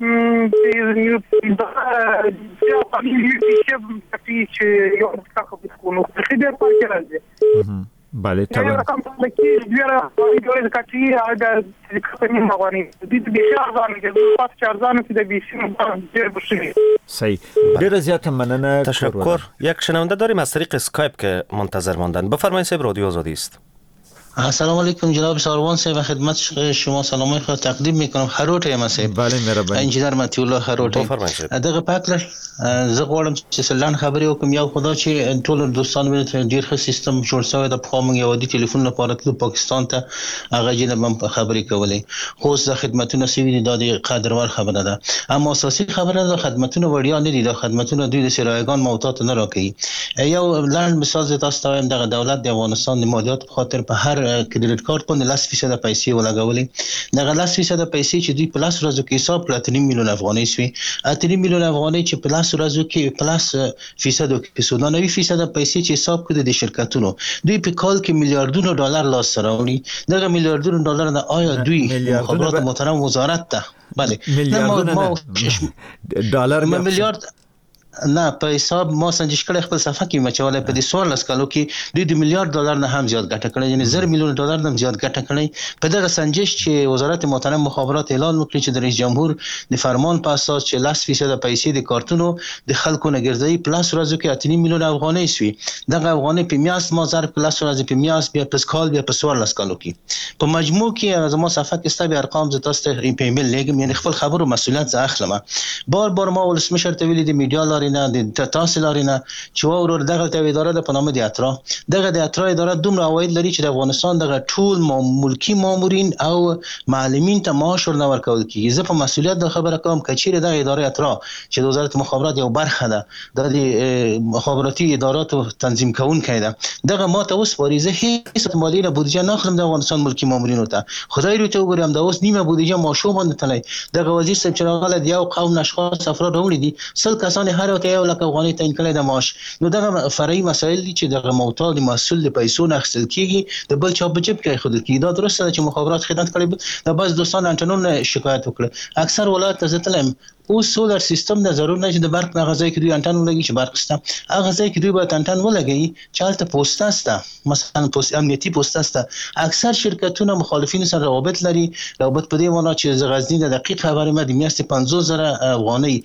یو د یو باندې چې یو څه خبرې کوو په دې په کې راځي. بله طبعا. یو رقم په کې ډیره د کټي هغه د کمپنی مغونی د دې د شهر ځان کې د پات چار ځان کې د بي سي ډیر بشري. صحیح. ډیره زیاته مننه. تشکر. یک شنونده داریم از طریق اسکایپ که منتظر ماندن. بفرمایید صاحب، رادیو آزادی است. السلام علیکم جناب ساروان صاحب، خدمت شما سلامای خود تقدیم میکنم. خروټ یم صاحب. بله مهرباني. انجینر متي الله خروټ. دغه پاکل زه غواړم چې سلان خبرې وکم. یو خدا چې ټول دوستان مې ډیر ښه سیستم جوړ شوی د پخواني یو دی ټلیفون لپاره تلو پاکستان ته هغه جنب هم خبرې کولې. خو زه خدمتونه سوي دي د قدرور خبره ده، اما اساسي خبره ده خدمتونه وړیا نه دي. د خدمتونه دوی د سرایگان موتات نه راکړي. یو لاند مثال تاسو ته وایم، دغه دولت د افغانستان د مالیات په خاطر په هر کریډټ کارت باندې لس فیصد پیسې ولګولې. دغه لس فیصد پیسې چې دوی په لس ورځو کې حساب کړل اتنیم میلیون افغانۍ شوي. اتنیم میلیون افغانۍ چې په لس ورځو کې پلس فیصد کې سودانوي فیصد پیسې چې حساب کړل د شرکتونو، دوی په کال کې میلیارډونو ډالر لاس سره وړي. دغه میلیارډونو ډالر نه آیا دوی مخابرات محترم وزارت ته بله میلیارډونه ډالر میلیارډ نه په حساب ما سنجش کړی خپل صفحه کې مچوله په دې څوارلس کالو کې دوی د میلیارډ ډالر نه هم زیات ګټه کړې، یعنی زر میلیون ډالر نه زیات ګټه کړې. په دغه سنجش چې وزارت محترم مخابرات اعلان وکړي چې د رئیس جمهور د فرمان په اساس چې لس فیصد پیسې د کارتونو د خلکو نه ګرځي پلاس ورځو کې اتنیم میلیون افغانۍ شوي. دغه افغانۍ په میاشت ما ضرب پلاس ورځې په میاشت بیا په کال بیا په څوارلس کالو کې په مجموع کې زما صفحه کې ستاسو ارقام ز تاسو ته په ایمیل لګم، یعنی خپل خبرو مسؤلیت زه اخلم. بار بار ما ولسمشر ته ویلي د میډیا لارې نه د تاسلارینا چې ورور دغه ته اداره د پنامه دی اترا دغه د اترا اداره دومره عواید لري چې د افغانستان دغه ټول ملکی مامورین او معلمین ته معاش ورنه ورکول کیږي. زه په مسؤلیت د خبره کوم کچیر د اداره اترا چې د وزارت مخابرات یو برخه ده د مخابراتي ادارات تنظیم کونکي ده، دغه ماته اوس وریزه هیڅ مالی نه بودجه نه خلم د افغانستان ملکی مامورینو ته. خدای رو ته وګورم د اوس نیمه بودجه ماشو باندې تلای. دغه وزیر صاحب چې راغله د یو قوم نشخاص افراد وړي دي سل کسان هر وخت یو لک افغانۍ تعیین کړی د معاش. نو دغه فرعي مسایل دي چې دغه موتال د مسول د پیسو نه اخیستل کیږي د بل چا په جیب کې خود کیږي. دا درسته چې مخابرات خدمت کړي د بس دوستان انټنون شکایت وکړه. اکثر ولایت ته ځتلم او سولر سیستم د ضرور نه چې د برق نه غځای کې دوی انټن ولګي چې برق ستا هغه ځای کې دوی به انټن ولګي چالت پوسټ ستا مثلا پوسټ امنیتي پوسټ ستا. اکثر شرکتونه مخالفین سره روابط لري. روابط په دې معنی چې غزنی د دقیق خبره مې د میاشتې پنځوس زره افغانۍ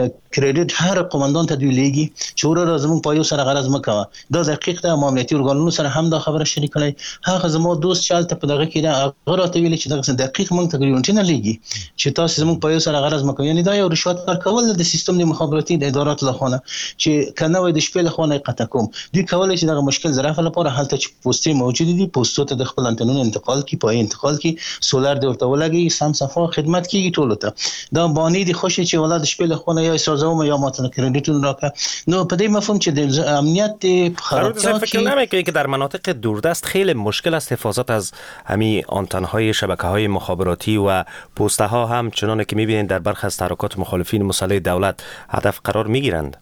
کریډټ هر قومندان ته دوی لګي چې ور زموږ په یو سره غرض مکوه. دا دقیق د امنیتي ارګانونو سره هم دا خبره شریک کړي. هغه زموږ دوست چالت په دغه کې دا غوړته ویل چې دا دقیق مونږ تقریبا نه لګي چې تاسو زموږ په یو سره غرض مکوه. یعنی دا یو رشوت ورکول د سیستم د مخابراتي د ادارات لخوا چې کنه وای د شپې لخوا قطع کوم دوی کولای چې دغه مشکل ظرافه لپاره حالت چې پوسټي موجود دي پوسټو ته د خپل انټنون انتقال کی پای انتقال کی سولر د ورته ولګي سم صفه خدمت کیږي ټول ته. دا بانی دي خوشي چې ولادت شپې لخوا یا سازوم یا ماتن کریډټون راکه. نو په دې مفهوم چې د امنیت په خرابتیا فکر نمی‌کنید که در مناطق دوردست خیلی مشکل است حفاظت از همین آنتن‌های شبکه‌های مخابراتی و پست‌ها هم چنانه که می‌بینید در برخی از تحرکات مخالفین مسلح دولت هدف قرار می‌گیرند؟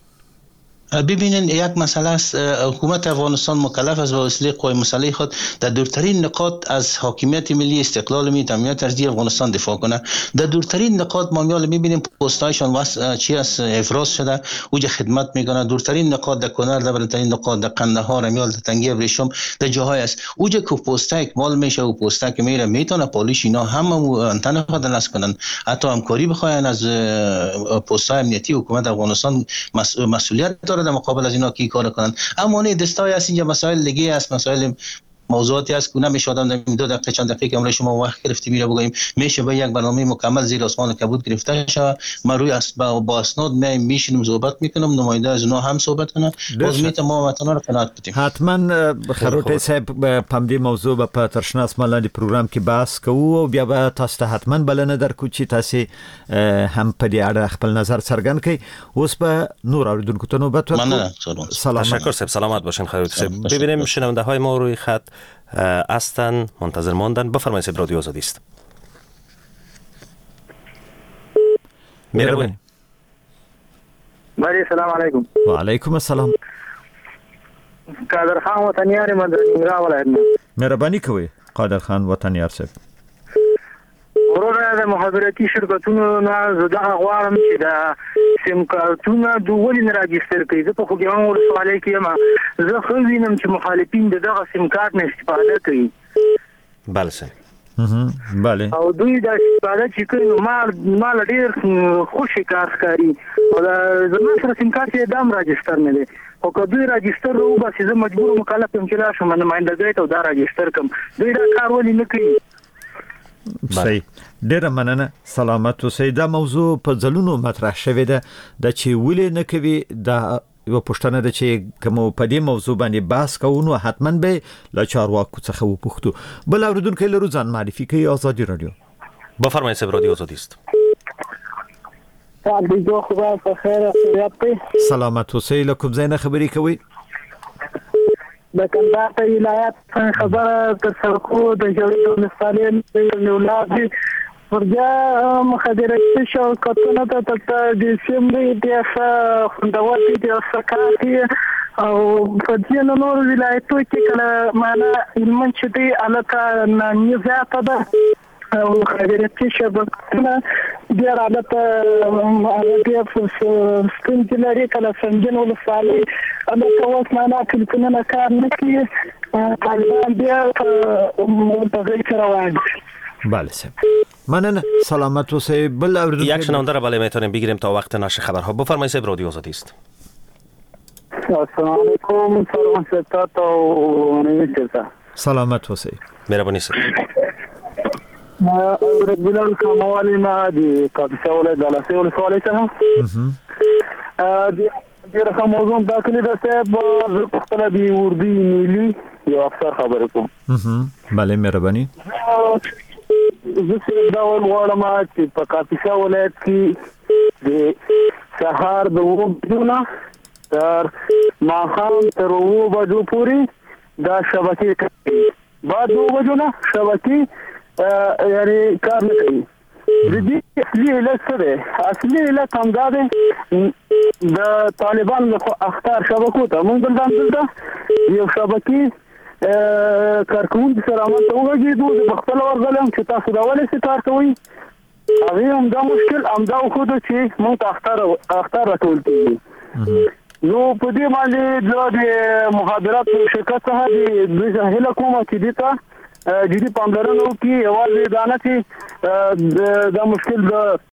ببینین یک مسئله است. حکومت افغانستان مکلف است با وسیله قوای مسلح خود در دورترین نقاط از حاکمیت ملی استقلال ملی امنیت ارضی افغانستان دفاع کنه. در دورترین نقاط ما میال میبینیم پستایشان واسه چی است افراز شده اوج خدمت میکنه. دورترین نقاط در کنر، در بالاترین نقاط در قندهار، میال در تنگی ابریشم در جاهای است اوج که پستای مال میشه و پستای که میره میتونه پالیش اینا هم انتن خود نس کنن. حتی همکاری بخواین از پستای امنیتی حکومت افغانستان مسئولیت در مقابل از اینا کی کار کنن. اما نه دستای است اینجا مسائل دیگه است، مسائل موضوعاتی است که نمیشه آدم در دو دقیقه چند دقیقه که شما وقت گرفتی میره بگوییم. میشه به یک برنامه مکمل زیر آسمان کبود گرفته شود. ما روی با, با اسناد می میشینیم صحبت میکنم، نماینده از اونها هم صحبت کنه، باز میتونم ما وطنا رو قناعت بدیم. حتما خروټي صاحب په دې موضوع په ترشناس ملاندې پروګرام کې بحث کوو او بیا به تاسو ته حتما بلنه درکو چې تاسو هم په دې اړه خپل نظر څرګند کړئ. اوس به نور اوریدونکو ته نوبت ورکړو. سلام. تشکر صاحب، سلامت باشین. خیرت صاحب. ببینیم شنونده های ما روی خط هستن، منتظر ماندن. بفرمایید صاحب، رادیو آزادی است. مهربانی. بله سلام علیکم. و علیکم السلام. قادر خان وطنیار مدرنګرا ولایت نه. مهرباني کوي قادر خان وطنیار صاحب. ورور د مخابراتي شرکتونو نه زده غواړم چې دا سیم کارتونه د ولې نه راجستر کوي. زه په خوګیوان ولسوالۍ کې یم. زه خو وینم چې مخالفین دغه سیم کارت نه استفاده کوي. بله صاحب. بله. او دوی دا استفاده چې کوي ما ما ډیر خوشی کار ښکاري. او زما سره سیم کارت یې دام راجستر نه دی. او که دوی راجستر رو بس زه مجبور مکلف یم چې راشم نمائندګۍ ته دا راجستر کوم. دوی دا کار ولې نه کوي؟ صحیح. ډیره مننه. سلامت اوسئ. دا موضوع په ځلونو مطرح شوې ده د چې ولې نه کوي. دا یو پښتنه ده چې کوم په دې موضوع باندې بحث کوو نو حتما به له چارواکو څخه وپوښتو. بل اوریدونکو لرو ځان معرفي کوي. آزادی رادیو. بفرمایید صاحب، رادیو آزادی است. تعالی خدا په خیر خیریت. سلامت اوسئ. له کوم ځای نه خبرې کوي؟ د کندهار ولایت خبره تر سرکو د جوړې ولسوالۍ د اولاد ورجا مخدرات شو کتونه ته ته د سیمې د خوندواتي د سکاټي او په دې نور ولایتو کې کله معنا علم چې دی الکه نه زیاته ده او مخدرات شو کتونه د حالت هغه په سپین لري کله څنګه ولسوالۍ اما کوم معنا کله کار نه کوي. طالبان بیا په غیر روان. بله صاحب. مننه. سلامت اوسئ. بل اوریدونکو یک شنونده را بله میتونیم بگیریم تا وقت نشر خبرها. بفرمایید صاحب، رادیو آزادی است. السلام علیکم. سلام ستات او نمیشه. سلامت اوسئ. مهربانی صاحب. ما اورد بلال کموالی ما دی کاپیسا ولایت د لاسه ولسوالۍ څخه. ا دې رقم موضوع داخلي ده صاحب. خپل دی اردو نیلی یو افسر خبرې کوم. بله مهرباني. زه څه ډول غواړم چې په کاپیسا ولایت کې د سهار د اوه بجو نه تر ماښام تر اوه بجو پورې دا شبکې کوي. بعد اوه بجو نه شبکې یعنی کار نه کوي. د دې اصلي علت څه دی؟ اصلي علت همدا دی د طالبانو له اختار شبکو ته موږ دلته یو شبکې کارکونکي سره عمل ته وغږېدو. د خپل ورغلم چې تاسو دا ولې څه کار کوئ؟ هغې همدا مشکل همدا وښوده چې موږ ته اختار راټول کېږي. نو په دې باندې د مخابراتو شرکت څخه د دوی څخه هیله کومه چې دې ته جدي پاملرنه وکړي. یوازې دا نه چې دا مشکل د